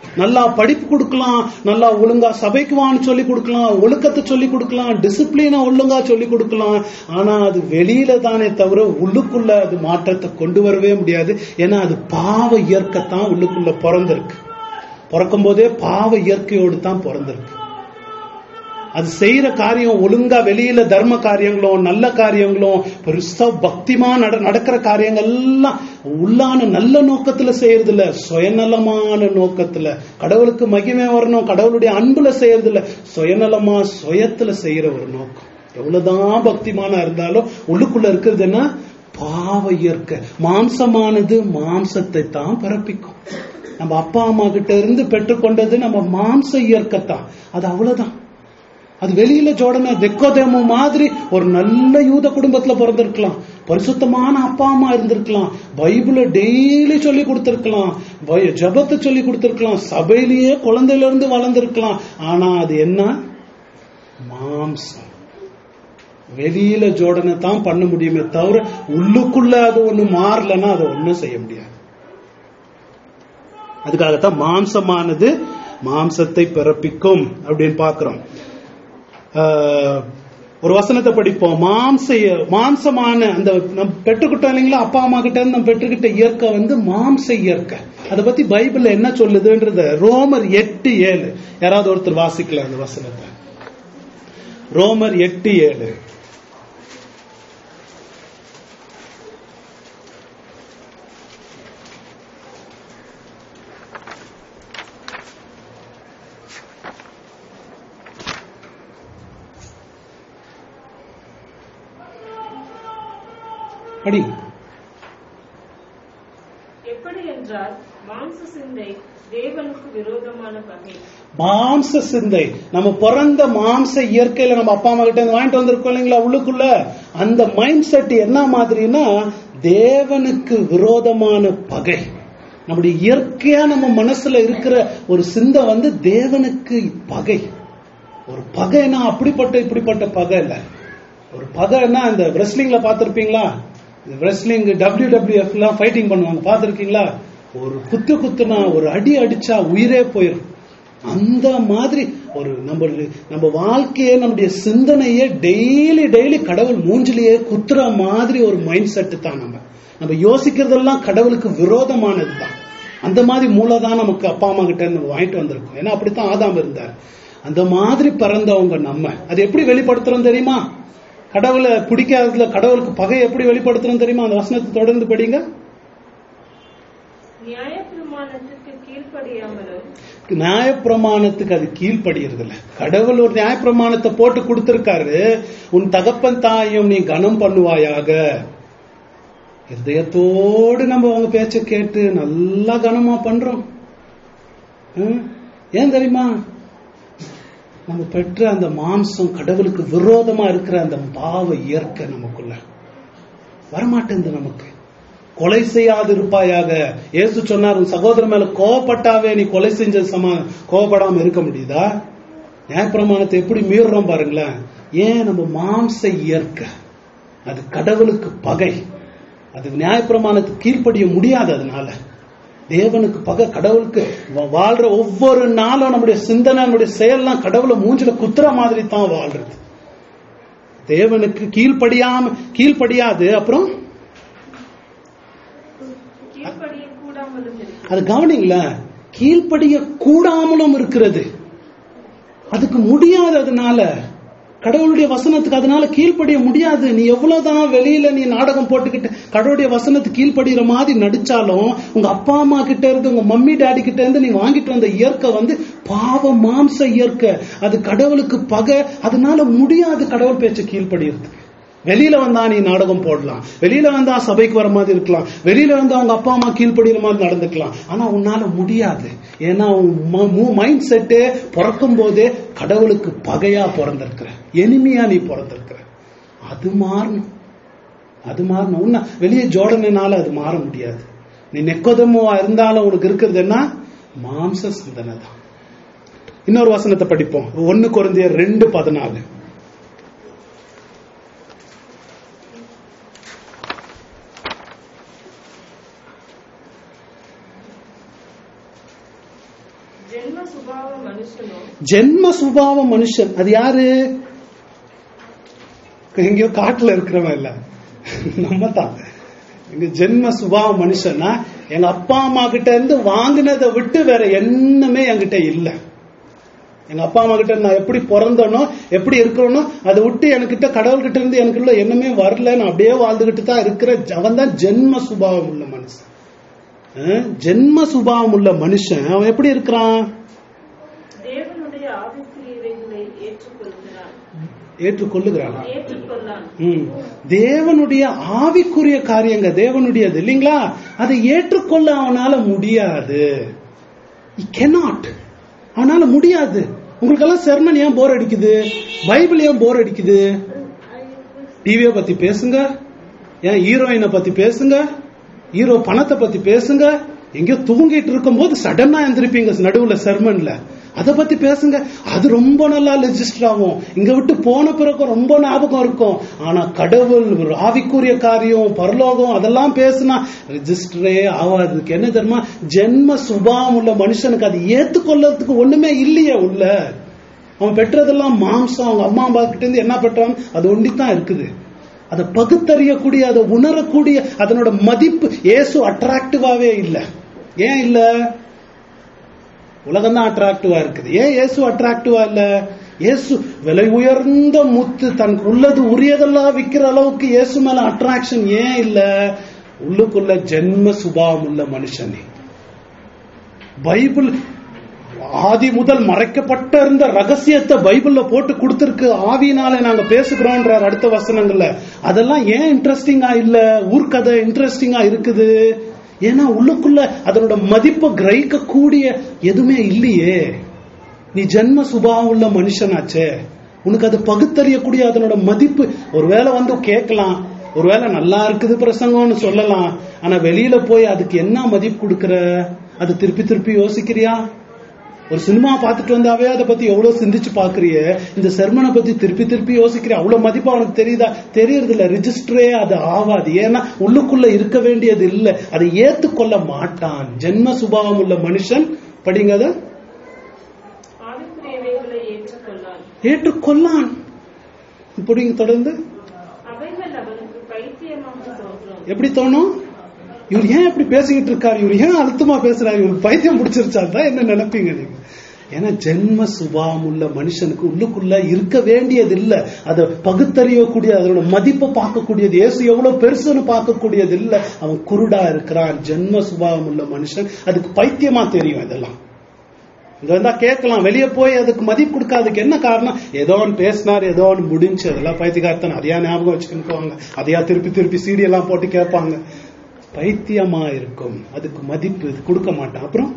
[SPEAKER 1] நல்லா படிப்பு கொடுக்கலாம், நல்லா ஒழுங்கா சபைக்கு வான்னு சொல்லி கொடுக்கலாம், ஒழுக்கத்தை சொல்லி கொடுக்கலாம், டிசிப்ளினா ஒழுங்கா சொல்லி கொடுக்கலாம். ஆனா அது வெளியில தானே தவிர உள்ளுக்குள்ள அது மாற்றத்தை கொண்டு வரவே முடியாது. ஏன்னா அது பாவ இயற்கைத்தான் உள்ளுக்குள்ள பிறந்திருக்கு. பிறக்கும் போதே பாவ இயற்கையோடு தான் பிறந்திருக்கு. அது செய்யற காரியம் ஒழுங்கா வெளியில தர்ம காரியங்களும் நல்ல காரியங்களும் பெருசா பக்திமா நடக்கிற காரியங்கள் எல்லாம் உள்ளான நல்ல நோக்கத்துல செய்யறது இல்ல, சுயநலமான நோக்கத்துல. கடவுளுக்கு மகிமை வரணும், கடவுளுடைய அன்புல செய்யறது இல்ல, சுயநலமா சுயத்துல செய்யற ஒரு நோக்கம். எவ்வளவுதான் பக்திமானா இருந்தாலும் உள்ளுக்குள்ள இருக்கிறதுன்னா பாவ இயற்கை. மாம்சமானது மாம்சத்தை தான் பிறப்பிக்கும். நம்ம அப்பா அம்மா கிட்ட இருந்து பெற்றுக்கொண்டது நம்ம மாம்ச இயற்கைத்தான். அது அவ்வளவுதான். அது வெளியில ஜோடனை தெக்கோதேமோ மாதிரி ஒரு நல்ல யூத குடும்பத்துல பிறந்திருக்கலாம், பரிசுத்தமான அப்பா அம்மா இருந்திருக்கலாம், பைபிளை டெய்லி சொல்லி கொடுத்திருக்கலாம், ஜபத்தை சொல்லி கொடுத்திருக்கலாம், சபையிலேயே குழந்தையில இருந்து வளர்ந்திருக்கலாம். ஆனா அது என்ன? மாம்சம். வெளியில ஜோடனை தான் பண்ண முடியுமே தவிர உள்ளுக்குள்ள அது ஒண்ணு மாறலன்னா அதை ஒண்ணும் செய்ய முடியாது. அதுக்காகத்தான் மாம்சமானது மாம்சத்தை பிறப்பிக்கும் அப்படின்னு பாக்குறோம். ஒரு வசனத்தை படிப்போம். மாம்ச மாம்சமான அந்த நம்ம பெற்றுக்கிட்டோம் இல்லைங்களா, அப்பா அம்மா கிட்ட இருந்து நம்ம பெற்றுக்கிட்ட இயற்கை வந்து மாம்ச இயற்கை. அதை பத்தி பைபிள்ல என்ன சொல்லுதுன்றத ரோமர் எட்டு ஏழு யாராவது ஒருத்தர் வாசிக்கலாம் அந்த வசனத்தை. ரோமர் எட்டு ஏழு.
[SPEAKER 2] எப்படி என்றால் மாம்ச சிந்தை தேவனுக்கு விரோதமான பகை.
[SPEAKER 1] மாம்ச சிந்தை நம்ம பிறந்த மாம்ச இயற்கையில நம்ம அப்பா அம்மா கிட்ட வாங்கிட்டு வந்திருக்கோம் இல்லைங்களா, உள்ளுக்குள்ள அந்த மைண்ட் செட் என்ன மாதிரினா தேவனுக்கு விரோதமான பகை. நம்முடைய இயற்கையா நம்ம மனசுல இருக்கிற ஒரு சிந்தை வந்து தேவனுக்கு பகை. ஒரு பகைனா அப்படிப்பட்ட இப்படிப்பட்ட பகை இல்ல. ஒரு பகைன்னா இந்த ரெஸ்லிங்ல பாத்திருப்பீங்களா, ரெஸ்லிங் டபிள்யூ டபிள்யூ எஃப் எல்லாம் ஃபைட்டிங் பண்ணுவாங்க, பாத்திருக்கீங்களா? ஒரு குத்து குத்துனா ஒரு அடி அடிச்சா உயிரே போயிடும். அந்த மாதிரி ஒரு நம்ம நம்ம வாழ்க்கையே நம்முடைய சிந்தனையே டெய்லி டெய்லி கடவுள் மூஞ்சிலேயே குத்துற மாதிரி ஒரு மைண்ட் செட் தான். நம்ம நம்ம யோசிக்கிறதெல்லாம் கடவுளுக்கு விரோதமானது தான். அந்த மாதிரி மூலதான் நமக்கு அப்பா அம்மா கிட்ட இருந்து வாங்கிட்டு வந்திருக்கோம். ஏன்னா அப்படித்தான் ஆதாம் இருந்தார். அந்த மாதிரி பிறந்தவங்க நம்ம. அது எப்படி வெளிப்படுத்துறோம் தெரியுமா? கடவுளை பிடிக்காததுல கடவுளுக்கு பகை எப்படி வெளிப்படுத்துறோம் தெரியுமா? அந்த வசனத்தை தொடர்ந்து படிங்க.
[SPEAKER 2] நியாயப்பிரமாணத்துக்கு கீழ்ப்படியாமலும்.
[SPEAKER 1] நியாயப்பிரமாணத்துக்கு அது கீழ்படுகிறது இல்ல. கடவுள் ஒரு நியாயப்பிரமாணத்தை போட்டு கொடுத்திருக்காரு, உன் தகப்பன் தாயும் நீ கனம் பண்ணுவாயாக. இதயத்தோடு நம்ம அவங்க பேச்ச கேட்டு நல்லா கனமா பண்றோம். ஏன் தெரியுமா? நம்ம பெற்ற அந்த மாம்சம் கடவுளுக்கு விரோதமா இருக்கிற அந்த பாவ இயற்கை நமக்குள்ள வரமாட்டேங்குது. நமக்கு கொலை செய்யாது இருப்பாயாக. இயேசு சொன்னார், உன் சகோதரன் மேல கோவப்பட்டாவே நீ கொலை செஞ்ச சமா கோவப்படாம இருக்க முடியுதா? நியாயப்பிரமாணத்தை எப்படி மீறுறோம் பாருங்களேன். ஏன்? நம்ம மாம்ச இயற்கை அது கடவுளுக்கு பகை. அது நியாயப்பிரமாணத்துக்கு கீழ்ப்படிய முடியாது. அதனால தேவனுக்கு பகை. கடவுளுக்கு வாழ்ற ஒவ்வொரு நாளும் நம்முடைய சிந்தனை நம்முடைய செயல்லாம் கடவுளை மூஞ்சில குத்துற மாதிரி தான் வாழ்றது. தேவனுக்கு கீழ்ப்படியாம கீழ்ப்படியாது. அப்புறம் அது கவனிங்கள, கீழ்ப்படிய கூடாமலும் இருக்கிறது. அதுக்கு முடியாது. அதனால கடவுளுடைய வசனத்துக்கு அதனால கீழ்ப்படிய முடியாது. நீ எவ்வளவுதான் வெளியில நீ நாடகம் போட்டுக்கிட்டு கடவுளுடைய வசனத்துக்கு கீழ்ப்படுகிற மாதிரி நடிச்சாலும் உங்க அப்பா அம்மா கிட்ட இருந்து உங்க மம்மி டாடி கிட்ட இருந்து நீ வாங்கிட்டு வந்த இயற்கை வந்து பாவ மாம்ச இயற்கை. அது கடவுளுக்கு பகை. அதனால முடியாது கடவுள் பேச்ச கீழ்ப்படுகிறது. வெளியில வந்தா நீ நாடகம் போடலாம், வெளியில வந்தா சபைக்கு வர மாதிரி இருக்கலாம், வெளியில வந்தா அவங்க அப்பா அம்மா கீழ்ப்படுகிற மாதிரி நடந்துக்கலாம். ஆனா உன்னால முடியாது. ஏன்னா மைண்ட் செட்டு பிறக்கும் போதே கடவுளுக்கு பகையா பிறந்திருக்கிற, எனிமையா நீ பிறந்திருக்கிற. அது மாறணும். அது மாறணும். உன்ன வெளியே ஜோடனால அது மாற முடியாது. நீ நெக்கோதேமுவா இருந்தாலும் உனக்கு இருக்கிறது என்ன? மாம்ச சிந்தனை தான். இன்னொரு வசனத்தை படிப்போம். ஒன்னு கொரிந்தியர் ரெண்டு பதினாலு. ஜென்ம சுபாவ மனுஷன் அது யாரு? எங்கேயோ காட்டுல இருக்கிறவன் இல்ல, நம்ம தான். எங்க ஜென்ம சுபாவ மனுஷன்னா எங்க அப்பா அம்மா கிட்ட இருந்து வாங்கினதை விட்டு வேற என்னமே என்கிட்ட இல்ல. எங்க அப்பா அம்மா கிட்ட நான் எப்படி பிறந்தனோ எப்படி இருக்கிறனோ அதை விட்டு என்கிட்ட கடவுள்கிட்ட இருந்து எனக்குள்ள என்னமே வரல, நான் அப்படியே வாழ்ந்துகிட்டு தான் இருக்கிற. அவன் தான் ஜென்ம சுபாவம் உள்ள மனுஷன். ஜென்ம சுபாவம் உள்ள மனுஷன் அவன் எப்படி இருக்கிறான்?
[SPEAKER 2] தேவனுடைய ஆவிக்குரியவைகளை ஏற்றுக்கொள்கிறான்.
[SPEAKER 1] ஏற்றுக்கொள்ளுகிறான்.
[SPEAKER 2] ஏற்றுக்கொள்ளான்.
[SPEAKER 1] தேவனுடைய ஆவிக்குரிய காரியங்க தேவனுடையது இல்லைங்களா, அதை ஏற்றுக்கொள்ள அவனால முடியாது. He cannot. அவனால முடியாது. உங்களுக்கெல்லாம் செர்மன் ஏன் போர் அடிக்குது? பைபிள் ஏன் போர் அடிக்குது? டிவியை பத்தி பேசுங்க, ஏன் ஹீரோயினை பத்தி பேசுங்க, ஹீரோ பணத்தை பத்தி பேசுங்க. எங்கேயோ தூங்கிட்டு இருக்கும் போது சடனா எந்திருப்பீங்க நடுவுல செர்மன்ல, அதை பத்தி பேசுங்க. அது ரொம்ப நல்லா ரெஜிஸ்டர் ஆகும். இங்க விட்டு போன பிறகு ரொம்ப ஞாபகம் இருக்கும். ஆனா கடவுள் ஆவிக்குரிய காரியம் பரலோகம் அதெல்லாம் பேசினா ரெஜிஸ்டரே ஆகாதுக்கு. என்ன தெரியுமா? ஜென்ம சுபாவம் உள்ள மனுஷனுக்கு அது ஏத்துக்கொள்ளறதுக்கு ஒண்ணுமே இல்லையே உள்ள. அவன் பெற்றதெல்லாம் மாம்சம். அவங்க அம்மா அப்பா கிட்ட இருந்து என்ன பெற்றான் அது ஒண்டித்தான் இருக்குது. அதை பகுத்தறியக்கூடிய, அதை உணரக்கூடிய, அதனோட மதிப்பு இயேசு அட்ராக்டிவாவே இல்லை. ஏன் இல்ல? உலகம் தான் அட்ராக்டிவா இருக்குது. ஏன் இயேசு அட்ராக்டிவா இல்ல? இயேசு விலை உயர்ந்த முத்து, தனக்கு உள்ளது உரியதெல்லாம் விற்கிற அளவுக்கு இயேசு மேல அட்ராக்ஷன் ஏன் இல்ல? உள்ளுக்குள்ள ஜென்ம சுபாவம் உள்ள மனுஷனே. பைபிள் ஆதி முதல் மறைக்கப்பட்ட இருந்த ரகசியத்தை பைபிள்ல போட்டு கொடுத்திருக்கு. ஆவியினால நாங்க பேசுகிறோம்ன்றார் அடுத்த வசனங்கள்ல. அதெல்லாம் ஏன் இன்ட்ரெஸ்டிங்கா இல்ல? ஊர்க்கதை இன்ட்ரெஸ்டிங்கா இருக்குது. ஏன்னா உள்ளுக்குள்ள அதனோட மதிப்பை கிரகிக்க கூடிய எதுவுமே இல்லையே. நீ ஜென்ம சுபாவம் உள்ள மனுஷனாச்சே, உனக்கு அது பகுத்தறியக்கூடிய அதனோட மதிப்பு. ஒருவேளை வந்து கேட்கலாம், ஒருவேளை நல்லா இருக்குது பிரசங்கம்னு சொல்லலாம். ஆனா வெளியில போய் அதுக்கு என்ன மதிப்பு கொடுக்கற? அது திருப்பி திருப்பி யோசிக்கிறியா? ஒரு சினிமா பார்த்துட்டு வந்தாவே அதை பத்தி எவ்வளவு சிந்திச்சு பாக்குறிய, இந்த செர்மனை பத்தி திருப்பி திருப்பி யோசிக்கிற. அவ்வளவு மதிப்பா அவனுக்கு தெரியுதா? தெரியறது இல்ல. ரிஜிஸ்டரே அது ஆவாது. ஏன்னா உள்ளுக்குள்ள இருக்க வேண்டியது இல்ல. அதை ஏத்துக்கொள்ள மாட்டான். ஜென்ம சுபாவம் உள்ள மனுஷன் படிங்க அத ஏற்றுக்கொள்ளான். இப்படி தொடர்ந்து எப்படி தோணும்? இவர் ஏன் இப்படி பேசிக்கிட்டு இருக்காரு, இவர் ஏன் அழுத்தமா பேசுறாரு, இவர் பைத்தியம் பிடிச்சிருச்சாதான் என்ன நினைப்பீங்க நீங்க? ஏன்னா ஜென்ம சுபாவம் உள்ள மனுஷனுக்கு உள்ளுக்குள்ள இருக்க வேண்டியது இல்ல. அதை பகுத்தறியக்கூடிய, அதோட மதிப்பை பார்க்கக்கூடியது, இயேசு எவ்வளவு பெருசுன்னு பார்க்கக்கூடியது இல்ல. அவன் குருடா இருக்கிறான். ஜென்ம சுபாவம் உள்ள மனுஷன் அதுக்கு பைத்தியமா தெரியும். இதெல்லாம் இங்க வந்தா கேட்கலாம், வெளியே போய் அதுக்கு மதிப்பு கொடுக்காதுக்கு என்ன காரணம்? ஏதோ ஒன்று பேசினார், ஏதோ ஒன்று முடிஞ்சு, அதெல்லாம் பைத்தியக்காரத்தான். அதையா ஞாபகம் வச்சுக்கிட்டு அதையா திருப்பி திருப்பி சீடி எல்லாம் போட்டு கேட்பாங்க. பைத்தியமா இருக்கும். அதுக்கு மதிப்பு கொடுக்க மாட்டான். அப்புறம்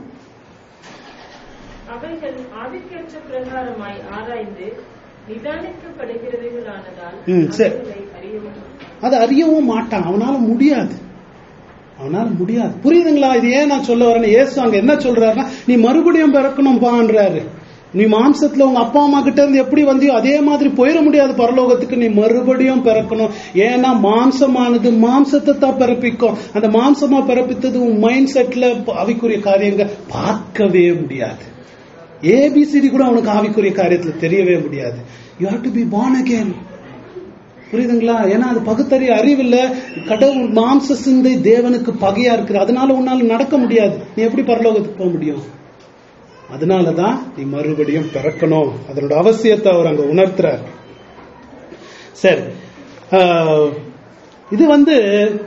[SPEAKER 2] அவைகள் ஆதிக்கேற்ற பிரகாரமாய் ஆராய்ந்து நிதானிக்கப்படுகிறவைகளானதால்
[SPEAKER 1] அது அறியவும் மாட்டான். அவனால முடியாது. அவனால முடியாது. புரியுதுங்களா? இது ஏன் நான் சொல்ல வரேன்? இயேசு அங்க என்ன சொல்றாருன்னா, நீ மறுபடியும் பிறக்கணும் பான்றாரு. நீ மாம்சத்துல உங்க அப்பா அம்மா கிட்ட இருந்து எப்படி வந்தியோ அதே மாதிரி போயிட முடியாது பரலோகத்துக்கு. நீ மறுபடியும் பிறக்கணும். ஏன்னா மாம்சமானது மாம்சத்தை தான் பிறப்பிக்கும். அந்த மாம்சமா பிறப்பித்தது உன் மைண்ட் செட்ல ஆவிக்குரிய காரியங்க பார்க்கவே முடியாது. ஏபிசிடி கூட உனக்கு ஆவிக்குரிய காரியத்துல தெரியவே முடியாது. You have to be born again. புரியுதுங்களா? ஏன்னா அது பகுத்தறிய அறிவில்ல. கடவுள் மாம்ச சிந்தை தேவனுக்கு பகையா இருக்கு. அதனால உன்னால நடக்க முடியாது. நீ எப்படி பரலோகத்துக்கு போக முடியும்? அதனாலதான் நீ மறுபடியும் பிறக்கணும். அதனோட அவசியத்தை அவர் அங்க உணர்த்துறார். சரி, இது வந்து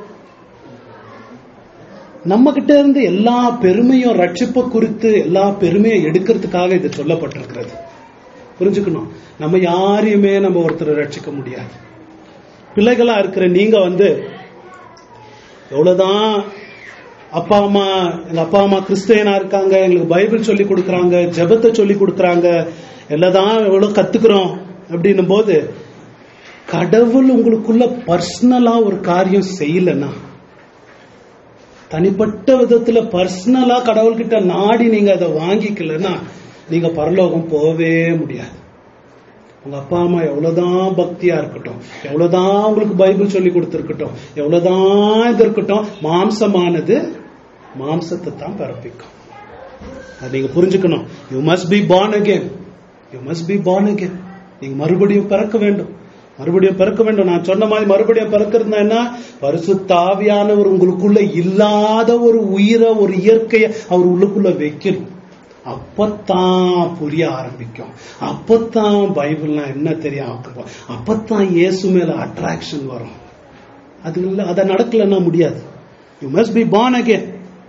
[SPEAKER 1] நம்ம கிட்ட இருந்து எல்லா பெருமையும் ரட்சிப்பை குறித்து எல்லா பெருமையும் எடுக்கிறதுக்காக இது சொல்லப்பட்டிருக்கிறது. புரிஞ்சுக்கணும். நம்ம யாரையுமே நம்ம ஒருத்தரை ரட்சிக்க முடியாது. பிள்ளைகளா இருக்கிற நீங்க வந்து எவ்வளவுதான் அப்பா அம்மா, எங்க அப்பா அம்மா கிறிஸ்தவனா இருக்காங்க, எங்களுக்கு பைபிள் சொல்லி கொடுக்கறாங்க, ஜெபத்தை சொல்லி கொடுக்கறாங்க, எல்லாம் எவ்வளவு கத்துக்கிறோம் அப்படின்னும் போது கடவுள் உங்களுக்குள்ள பர்சனலா ஒரு காரியம் செய்யலன்னா, தனிப்பட்ட விதத்துல பர்சனலா கடவுள்கிட்ட நாடி நீங்க அதை வாங்கிக்கலன்னா நீங்க பரலோகம் போகவே முடியாது. உங்க அப்பா அம்மா எவ்வளவுதான் பக்தியா இருக்கட்டும், எவ்வளவுதான் உங்களுக்கு பைபிள் சொல்லி கொடுத்திருக்கட்டும், எவ்வளவுதான் இது இருக்கட்டும், மாம்சமானது மாம்சத்தை தான் பிறப்பிக்கும். அது நீங்க புரிஞ்சுக்கணும். You must be born again. You must be born again. நீங்க மறுபடியும் பிறக்க வேண்டும், மறுபடியும் பிறக்க வேண்டும். நான் சொன்ன மாதிரி மறுபடியும் பிறக்கிறதுனா என்ன? பரிசுத்த ஆவியானவர் உங்களுக்குள்ள இல்லாத ஒரு உயிரை, ஒரு இயற்கையை அவர் உள்ளுக்குள்ள வைக்கணும். அப்பத்தான் புரிய ஆரம்பிக்கும், அப்பத்தான் பைபிள்னா என்ன தெரியும், அப்பத்தான் இயேசு மேல அட்ராக்ஷன் வரும். அது இல்ல, அதை நடக்கலன்னா முடியாது. You must be born again.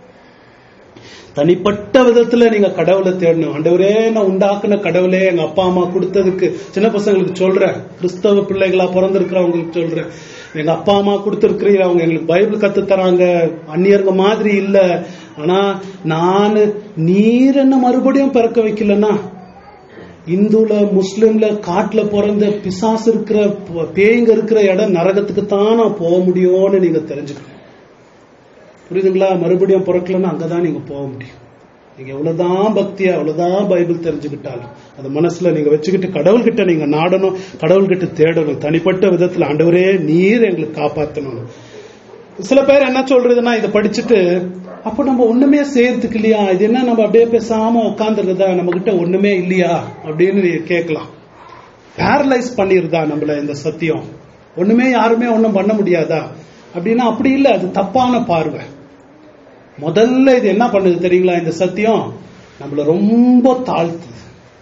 [SPEAKER 1] தனிப்பட்ட விதத்துல நீங்க கடவுளை தேடணும். ஆண்டவரே, நான் உண்டாக்குன கடவுளே, எங்க அப்பா அம்மா கொடுத்ததுக்கு, சின்ன பசங்களுக்கு சொல்றேன், கிறிஸ்தவ பிள்ளைகளா பிறந்திருக்கிறவங்களுக்கு சொல்றேன், எங்க அப்பா அம்மா கொடுத்திருக்கிறீங்க, அவங்க எங்களுக்கு பைபிள் கத்து தராங்க, அந்நியர்க மாதிரி இல்ல. ஆனா நான் நீர் என்ன மறுபடியும் பிறக்க வைக்கலன்னா, இந்துல முஸ்லிம்ல காட்டுல பிறந்த பிசாசு இருக்கிற பேய்ங்க இருக்கிற இடம் நரகத்துக்கு தான் நான் போக முடியும்னு நீங்க தெரிஞ்சுக்கணும். புரியுதுங்களா? மறுபடியும் பிறக்கலன்னா அங்கதான் நீங்க போக முடியும். நீங்க எவ்வளவுதான் பக்தியா, எவ்வளவுதான் பைபிள் தெரிஞ்சுக்கிட்டாலும் அந்த மனசுல நீங்க வச்சுக்கிட்டு கடவுள்கிட்ட நீங்க நாடணும், கடவுள்கிட்ட தேடணும். தனிப்பட்ட விதத்துல ஆண்டவரே நீர் எங்களுக்கு காப்பாற்றணும். சில பேர் என்ன சொல்றதுன்னா, இதை படிச்சுட்டு அப்ப நம்ம ஒண்ணுமே செய்யறதுக்கு இல்லையா, இது என்ன நம்ம அப்படியே பேசாம உட்காந்துருதா, நம்ம கிட்ட ஒண்ணுமே இல்லையா அப்படின்னு நீங்க கேட்கலாம். பேரலைஸ் பண்ணிருதா நம்மள இந்த சத்தியம், ஒண்ணுமே யாருமே ஒண்ணும் பண்ண முடியாதா அப்படின்னா அப்படி இல்லை. அது தப்பான பார்வை. முதல்ல இது என்ன பண்ணுது தெரியுங்களா? இந்த சத்தியம் நம்மள ரொம்ப தாழ்த்துது.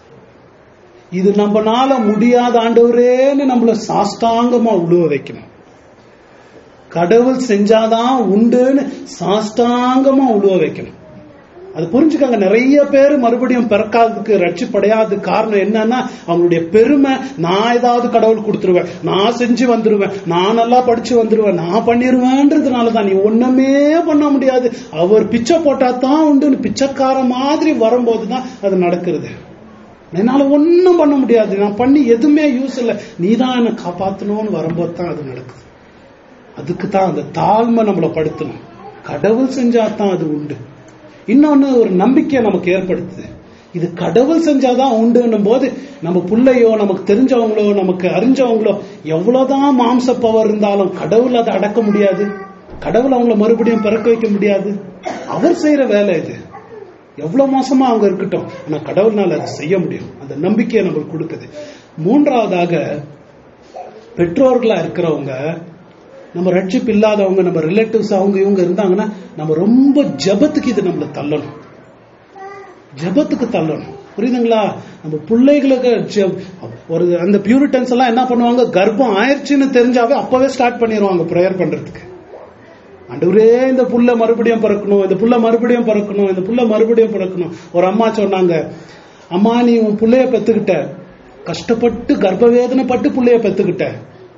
[SPEAKER 1] இது நம்மனால முடியாத ஆண்டவரேன்னு நம்மள சாஷ்டாங்கமா உழுவ வைக்கணும். கடவுள் செஞ்சாதான் உண்டுன்னு சாஷ்டாங்கமா உழுவ வைக்கணும். அது புரிஞ்சுக்காங்க. நிறைய பேர் மறுபடியும் பிறக்காததுக்கு, ரட்சிப்படையாத காரணம் என்னன்னா, அவங்களுடைய பெருமை, நான் ஏதாவது கடவுள் கொடுத்துருவேன், நான் செஞ்சு வந்துருவேன், நான் நல்லா படிச்சு வந்துருவேன், நான் பண்ணிருவேன்றதுனாலதான். நீ ஒண்ணுமே பண்ண முடியாது, அவர் பிச்சை போட்டா தான் உண்டுன்னு பிச்சைக்கார மாதிரி வரும்போதுதான் அது நடக்கிறது. என்னால ஒன்னும் பண்ண முடியாது, நான் பண்ணி எதுவுமே யூஸ் இல்லை, நீதான் என்னை காப்பாத்தணும்னு வரும்போது தான் அது நடக்குது. அதுக்கு தான் அந்த தாழ்மை நம்மளை படுத்தணும். கடவுள் செஞ்சாதான் அது உண்டு. இன்னொன்னு, ஒரு நம்பிக்கை நமக்கு ஏற்படுத்துது. இது கடவுள் செஞ்சாதான் உண்டுன்னும் போது நம்ம பிள்ளையோ, நமக்கு தெரிஞ்சவங்களோ, நமக்கு அறிஞ்சவங்களோ எவ்வளவுதான் மாம்ச பவர் இருந்தாலும் கடவுள் அதை அடக்க முடியாது. கடவுள் அவங்கள மறுபடியும் பிறக்க வைக்க முடியாது. அவர் செய்யற வேலை இது. எவ்வளவு மோசமா அவங்க இருக்கட்டும், ஆனா கடவுள்னால அதை செய்ய முடியும். அந்த நம்பிக்கையை நம்மளுக்கு கொடுக்குது. மூன்றாவதாக, பெற்றோர்களா இருக்கிறவங்க, நம்ம ரட்சிப்பு இல்லாதவங்க, நம்ம ரிலேட்டிவ்ஸ் அவங்க இவங்க இருந்தாங்கன்னா, நம்ம ரொம்ப ஜபத்துக்கு இது நம்மள தள்ளணும், ஜபத்துக்கு தள்ளணும். புரியுதுங்களா? நம்ம பிள்ளைகளுக்கு ஒரு அந்த பியூரிட்டன்ஸ் எல்லாம் என்ன பண்ணுவாங்க, கர்ப்பம் ஆயிடுச்சுன்னு தெரிஞ்சாவே அப்பவே ஸ்டார்ட் பண்ணிடுவாங்க பிரேயர் பண்றதுக்கு. ஆண்டவரே, இந்த புள்ள மறுபடியும் பிறக்கணும், இந்த புள்ள மறுபடியும் பிறக்கணும், இந்த புள்ள மறுபடியும் பிறக்கணும். ஒரு அம்மா சொன்னாங்க, அம்மா நீ உன் பிள்ளைய பெத்துக்கிட்ட, கஷ்டப்பட்டு கர்ப்ப வேதனைப்பட்டு பிள்ளைய பெத்துக்கிட்ட,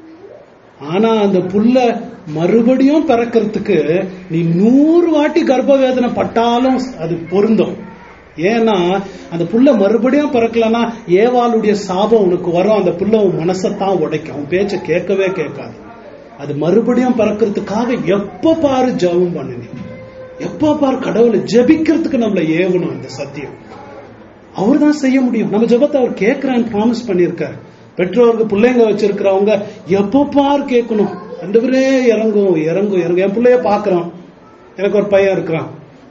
[SPEAKER 1] ஆனா அந்த புள்ள மறுபடியும் பிறக்கிறதுக்கு நீ நூறு வாட்டி கர்ப்ப வேதனை பட்டாலும் அது பொருந்தும். ஏன்னா அந்த புள்ள மறுபடியும் பிறக்கலன்னா ஏவாளுடைய சாபம் உனக்கு வரும். அந்த புள்ள உன் மனசத்தான் உடைக்கும், உன் பேச்ச கேட்கவே கேட்காது. அது மறுபடியும் பிறக்கிறதுக்காக எப்ப பாரு ஜெபம் பண்ணு, எப்ப பாரு கடவுளை ஜெபிக்கிறதுக்கு நம்மள ஏவணும். அந்த சத்தியம் அவர் தான் செய்ய முடியும். நம்ம ஜெபத்தை அவர் கேட்கிறேன்னு ப்ராமிஸ் பண்ணியிருக்காரு. பெற்றோருக்கு பிள்ளைங்க வச்சிருக்கிறவங்க எப்ப பார் கேட்கணும், ஆண்டவரே இறங்கும் இறங்கும் இறங்கும். என் பிள்ளைய பாக்குறான், எனக்கு ஒரு பையன் இருக்கிறான்,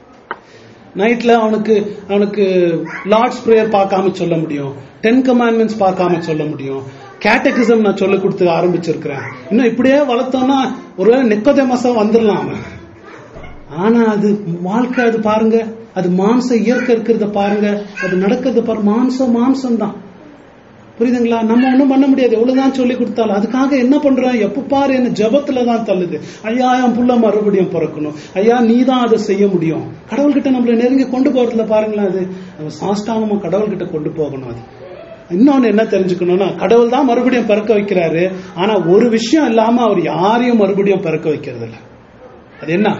[SPEAKER 1] நைட்ல அவனுக்கு அவனுக்கு லார்ட்ஸ் பிரேயர் பார்க்காம சொல்ல முடியும், டென் கமாண்ட்மெண்ட்ஸ் பார்க்காம சொல்ல முடியும், கேட்டகிசம் நான் சொல்ல கொடுத்து ஆரம்பிச்சிருக்கிறேன். இன்னும் இப்படியே வளர்த்தோம்னா ஒருவேளை நிக்கோதேமஸா வந்துடலாம். ஆனா அது வாழ்க்கை, அது பாருங்க, அது மாம்ச இயற்கை இருக்கிறத பாருங்க, அது நடக்கிறது பாரு, மாம்சம் மாம்சம் தான். புரியுதுங்களா? நம்ம ஒண்ணும் பண்ண முடியாது, எவ்வளவுதான் சொல்லி கொடுத்தாலும். அதுக்காக என்ன பண்றோம், எப்ப பாரு என்ன ஜபத்துலதான் தள்ளுது. ஐயா என் புள்ள மறுபடியும் பிறக்கணும், ஐயா நீ தான் அதை செய்ய முடியும். கடவுள்கிட்ட நம்மள நெருங்கி கொண்டு போறதுல பாருங்களேன், அது நம்ம சாஷ்டாங்கமா கடவுள்கிட்ட கொண்டு போகணும். அது இன்னொன்னு என்ன தெரிஞ்சுக்கணும்னா, கடவுள் தான் மறுபடியும் பிறக்க வைக்கிறாரு, ஆனா ஒரு விஷயம் இல்லாம அவர் யாரையும் மறுபடியும் பிறக்க வைக்கிறது இல்லை. அது என்ன?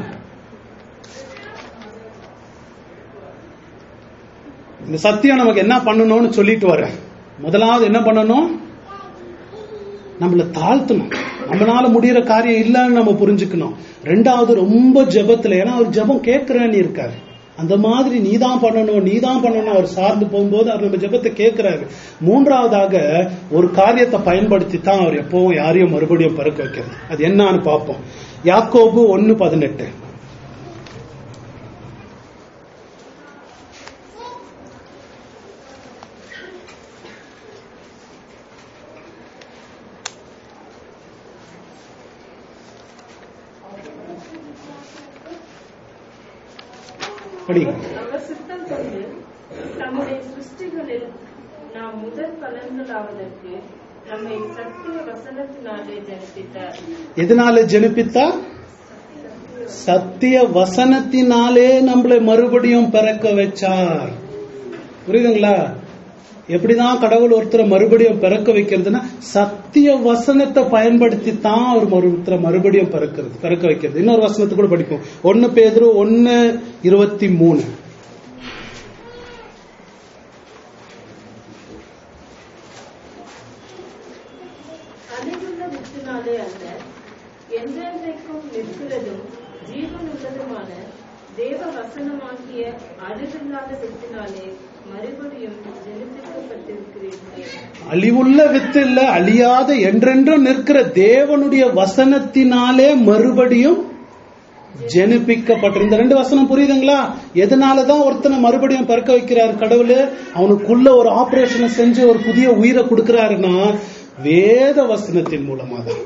[SPEAKER 1] இந்த சத்தியம் நமக்கு என்ன பண்ணணும்னு சொல்லிட்டு வரேன். முதலாவது என்ன பண்ணணும், நம்மள தாழ்த்தணும். நம்மளால முடியற காரியம் இல்லைன்னு நம்ம புரிஞ்சுக்கணும். ரெண்டாவது, ரொம்ப ஜபத்துல, ஏன்னா அவர் ஜபம் கேட்கிறேன்னு இருக்காரு, அந்த மாதிரி நீதான் பண்ணணும் நீதான் பண்ணணும் அவர் சார்ந்து போகும்போது அவர் நம்ம ஜபத்தை கேட்கிறாரு. மூன்றாவதாக, ஒரு காரியத்தை பயன்படுத்தி தான் அவர் எப்பவும் யாரையும் மறுபடியும் பிறக்க வைக்கிறது. அது என்னன்னு பார்ப்போம். யாக்கோபு ஒன்னு பதினெட்டு. படிங்க.
[SPEAKER 2] அவர் சித்தம் கொண்டு தம்முடைய சிருஷ்டிகளில் நாம் முதல் பலன்களாவதற்கு நம்மை சத்திய வசனத்தினாலே ஜனிப்பித்தார்.
[SPEAKER 1] எதனால ஜனிப்பித்தார்? சத்திய வசனத்தினாலே நம்மளை மறுபடியும் பிறக்க வச்சார். புரியுதுங்களா? எப்படிதான் கடவுள் ஒருத்தரை மறுபடியும் பிறக்க வைக்கிறதுனா சத்திய வசனத்தை பயன்படுத்தி தான் அவர் ஒருத்தரை மறுபடியும் பிறக்கிறது பிறக்க வைக்கிறது. இன்னொரு வசனத்தை கூட படிப்போம். ஒன்னு பேதுரு ஒன்னு இருபத்தி மூணு.
[SPEAKER 2] அழிவுள்ள வித்தினாலே அல்ல, என்றென்றைக்கும் நிற்கிறதும் ஜீவன் உள்ளதுமான தேவ வசனமாகிய அழிவில்லாத வித்தினாலே மறுபடியும் ஜனிப்பிக்கப்பட்டிருக்கிறீர்கள்.
[SPEAKER 1] அழிவுள்ள வித்து இல்ல, அழியாத என்றென்றும் நிற்கிற தேவனுடைய வசனத்தினாலே மறுபடியும் ஜனிப்பிக்கப்பட்ட. இந்த ரெண்டு வசனம் புரியுதுங்களா? எதனாலதான் ஒருத்தனை மறுபடியும் பிறக்க வைக்கிறாரு கடவுள்? அவனுக்குள்ள ஒரு ஆபரேஷனை செஞ்சு ஒரு புதிய உயிரை கொடுக்கிறாருன்னா வேத வசனத்தின் மூலமா தான்.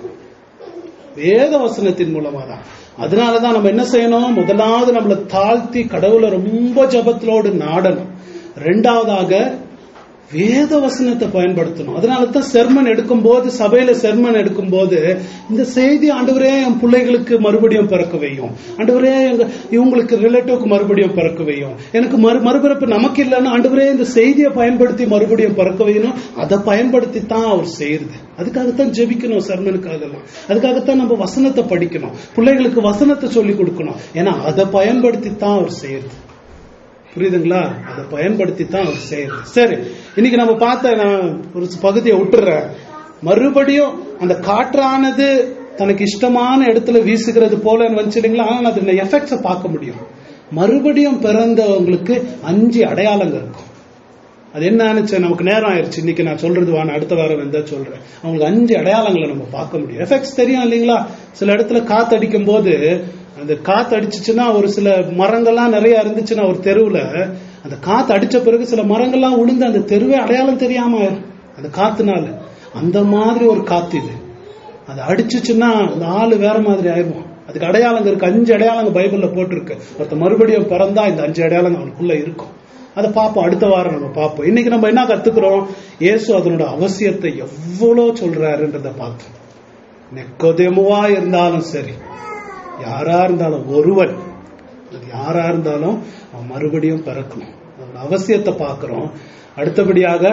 [SPEAKER 1] வேத வசனத்தின் மூலமா தான். அதனாலதான் நம்ம என்ன செய்யணும்? முதலாவது நம்மளை தாழ்த்தி கடவுளை ரொம்ப ஜபத்திலோடு நாடணும். ரெண்டாவதாக வேத வசனத்தை பயன்படுத்தணும். அதனாலதான் செர்மன் எடுக்கும் போது, சபையில செர்மன் எடுக்கும் போது இந்த செய்தி, ஆண்டவரே என் பிள்ளைகளுக்கு மறுபடியும் பிறக்க வையும், ஆண்டவரே எங்க இவங்களுக்கு ரிலேட்டிவ்க்கு மறுபடியும் பிறக்க வையும், எனக்கு மறு மறுபிறப்பு நமக்கு இல்லைன்னா ஆண்டவரே இந்த செய்தியை பயன்படுத்தி மறுபடியும் பிறக்க வைக்கணும். அதை பயன்படுத்தி தான் அவர் செய்யுது. அதுக்காகத்தான் ஜெபிக்கணும் செர்மனுக்காகலாம். அதுக்காகத்தான் நம்ம வசனத்தை படிக்கணும், பிள்ளைகளுக்கு வசனத்தை சொல்லி கொடுக்கணும். ஏன்னா அதை பயன்படுத்தி தான் அவர் செய்யுது. புரியுதுங்களா? அதை பயன்படுத்தி தான் அவர் செய்யுது. சரி, இன்னைக்கு நம்ம பார்த்த நான் ஒரு பகுதியை விட்டுறேன். மறுபடியும் அந்த காற்றானது தனக்கு இஷ்டமான இடத்துல வீசுகிறது போல வந்துச்சு இல்லைங்களா? ஆனால் அது எஃபெக்ட்ஸை பார்க்க முடியும். மறுபடியும் பிறந்தவங்களுக்கு அஞ்சு அடையாளங்கள் இருக்கும். அது என்னன்னு நமக்கு நேரம் ஆயிடுச்சு. இன்னைக்கு நான் சொல்றது வான அடுத்த வாரம் வந்தா சொல்றேன். அவங்களுக்கு அஞ்சு அடையாளங்களை நம்ம பார்க்க முடியும். எஃபெக்ட்ஸ் தெரியும் இல்லைங்களா? சில இடத்துல காத்து அடிக்கும் போது, அந்த காத்து அடிச்சுச்சுன்னா, ஒரு சில மரங்கள்லாம் நிறைய இருந்துச்சுன்னா ஒரு தெருவுல, அந்த காத்து அடிச்ச பிறகு சில மரங்கள்லாம் உளுந்து அந்த தெருவே அடையாளம் தெரியாம அந்த காத்துனால. அந்த மாதிரி ஒரு காத்து இது. அது அடிச்சுச்சுன்னா அந்த ஆளு வேற மாதிரி ஆயிரும். அதுக்கு அடையாளங்க இருக்கு. அஞ்சு அடையாளங்க பைபிள்ல போட்டிருக்கு. ஒருத்த மறுபடியும் பிறந்தா இந்த அஞ்சு அடையாளங்க அவனுக்குள்ள இருக்கும். அதை பார்ப்போம், அடுத்த வாரம் நம்ம பார்ப்போம். இன்னைக்கு நம்ம என்ன கத்துக்கிறோம்? இயேசு அதனோட அவசியத்தை எவ்வளவு சொல்றாருன்றத பார்த்தோம். நிக்கோதேமுவா இருந்தாலும் சரி, யாரா இருந்தாலும், ஒருவன் அது யாரா இருந்தாலும் அவன் மறுபடியும் பிறக்கணும். அதோட அவசியத்தை பார்க்கிறோம். அடுத்தபடியாக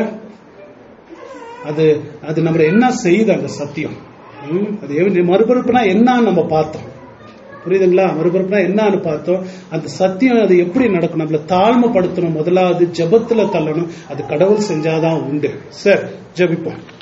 [SPEAKER 1] அது அது நம்ம என்ன செய்யுது அந்த சத்தியம். அது மறுபிறப்புனா என்னன்னு நம்ம பார்த்தோம். புரியுதுங்களா? மறுபிறப்புனா என்னன்னு பார்த்தோம். அந்த சத்தியம் அது எப்படி நடக்கும்? நம்மள தாழ்மைப்படுத்தணும். முதலாவது ஜெபத்துல தள்ளணும். அது கடவுள் செஞ்சாதான் உண்டு. சரி, ஜெபிப்போம்.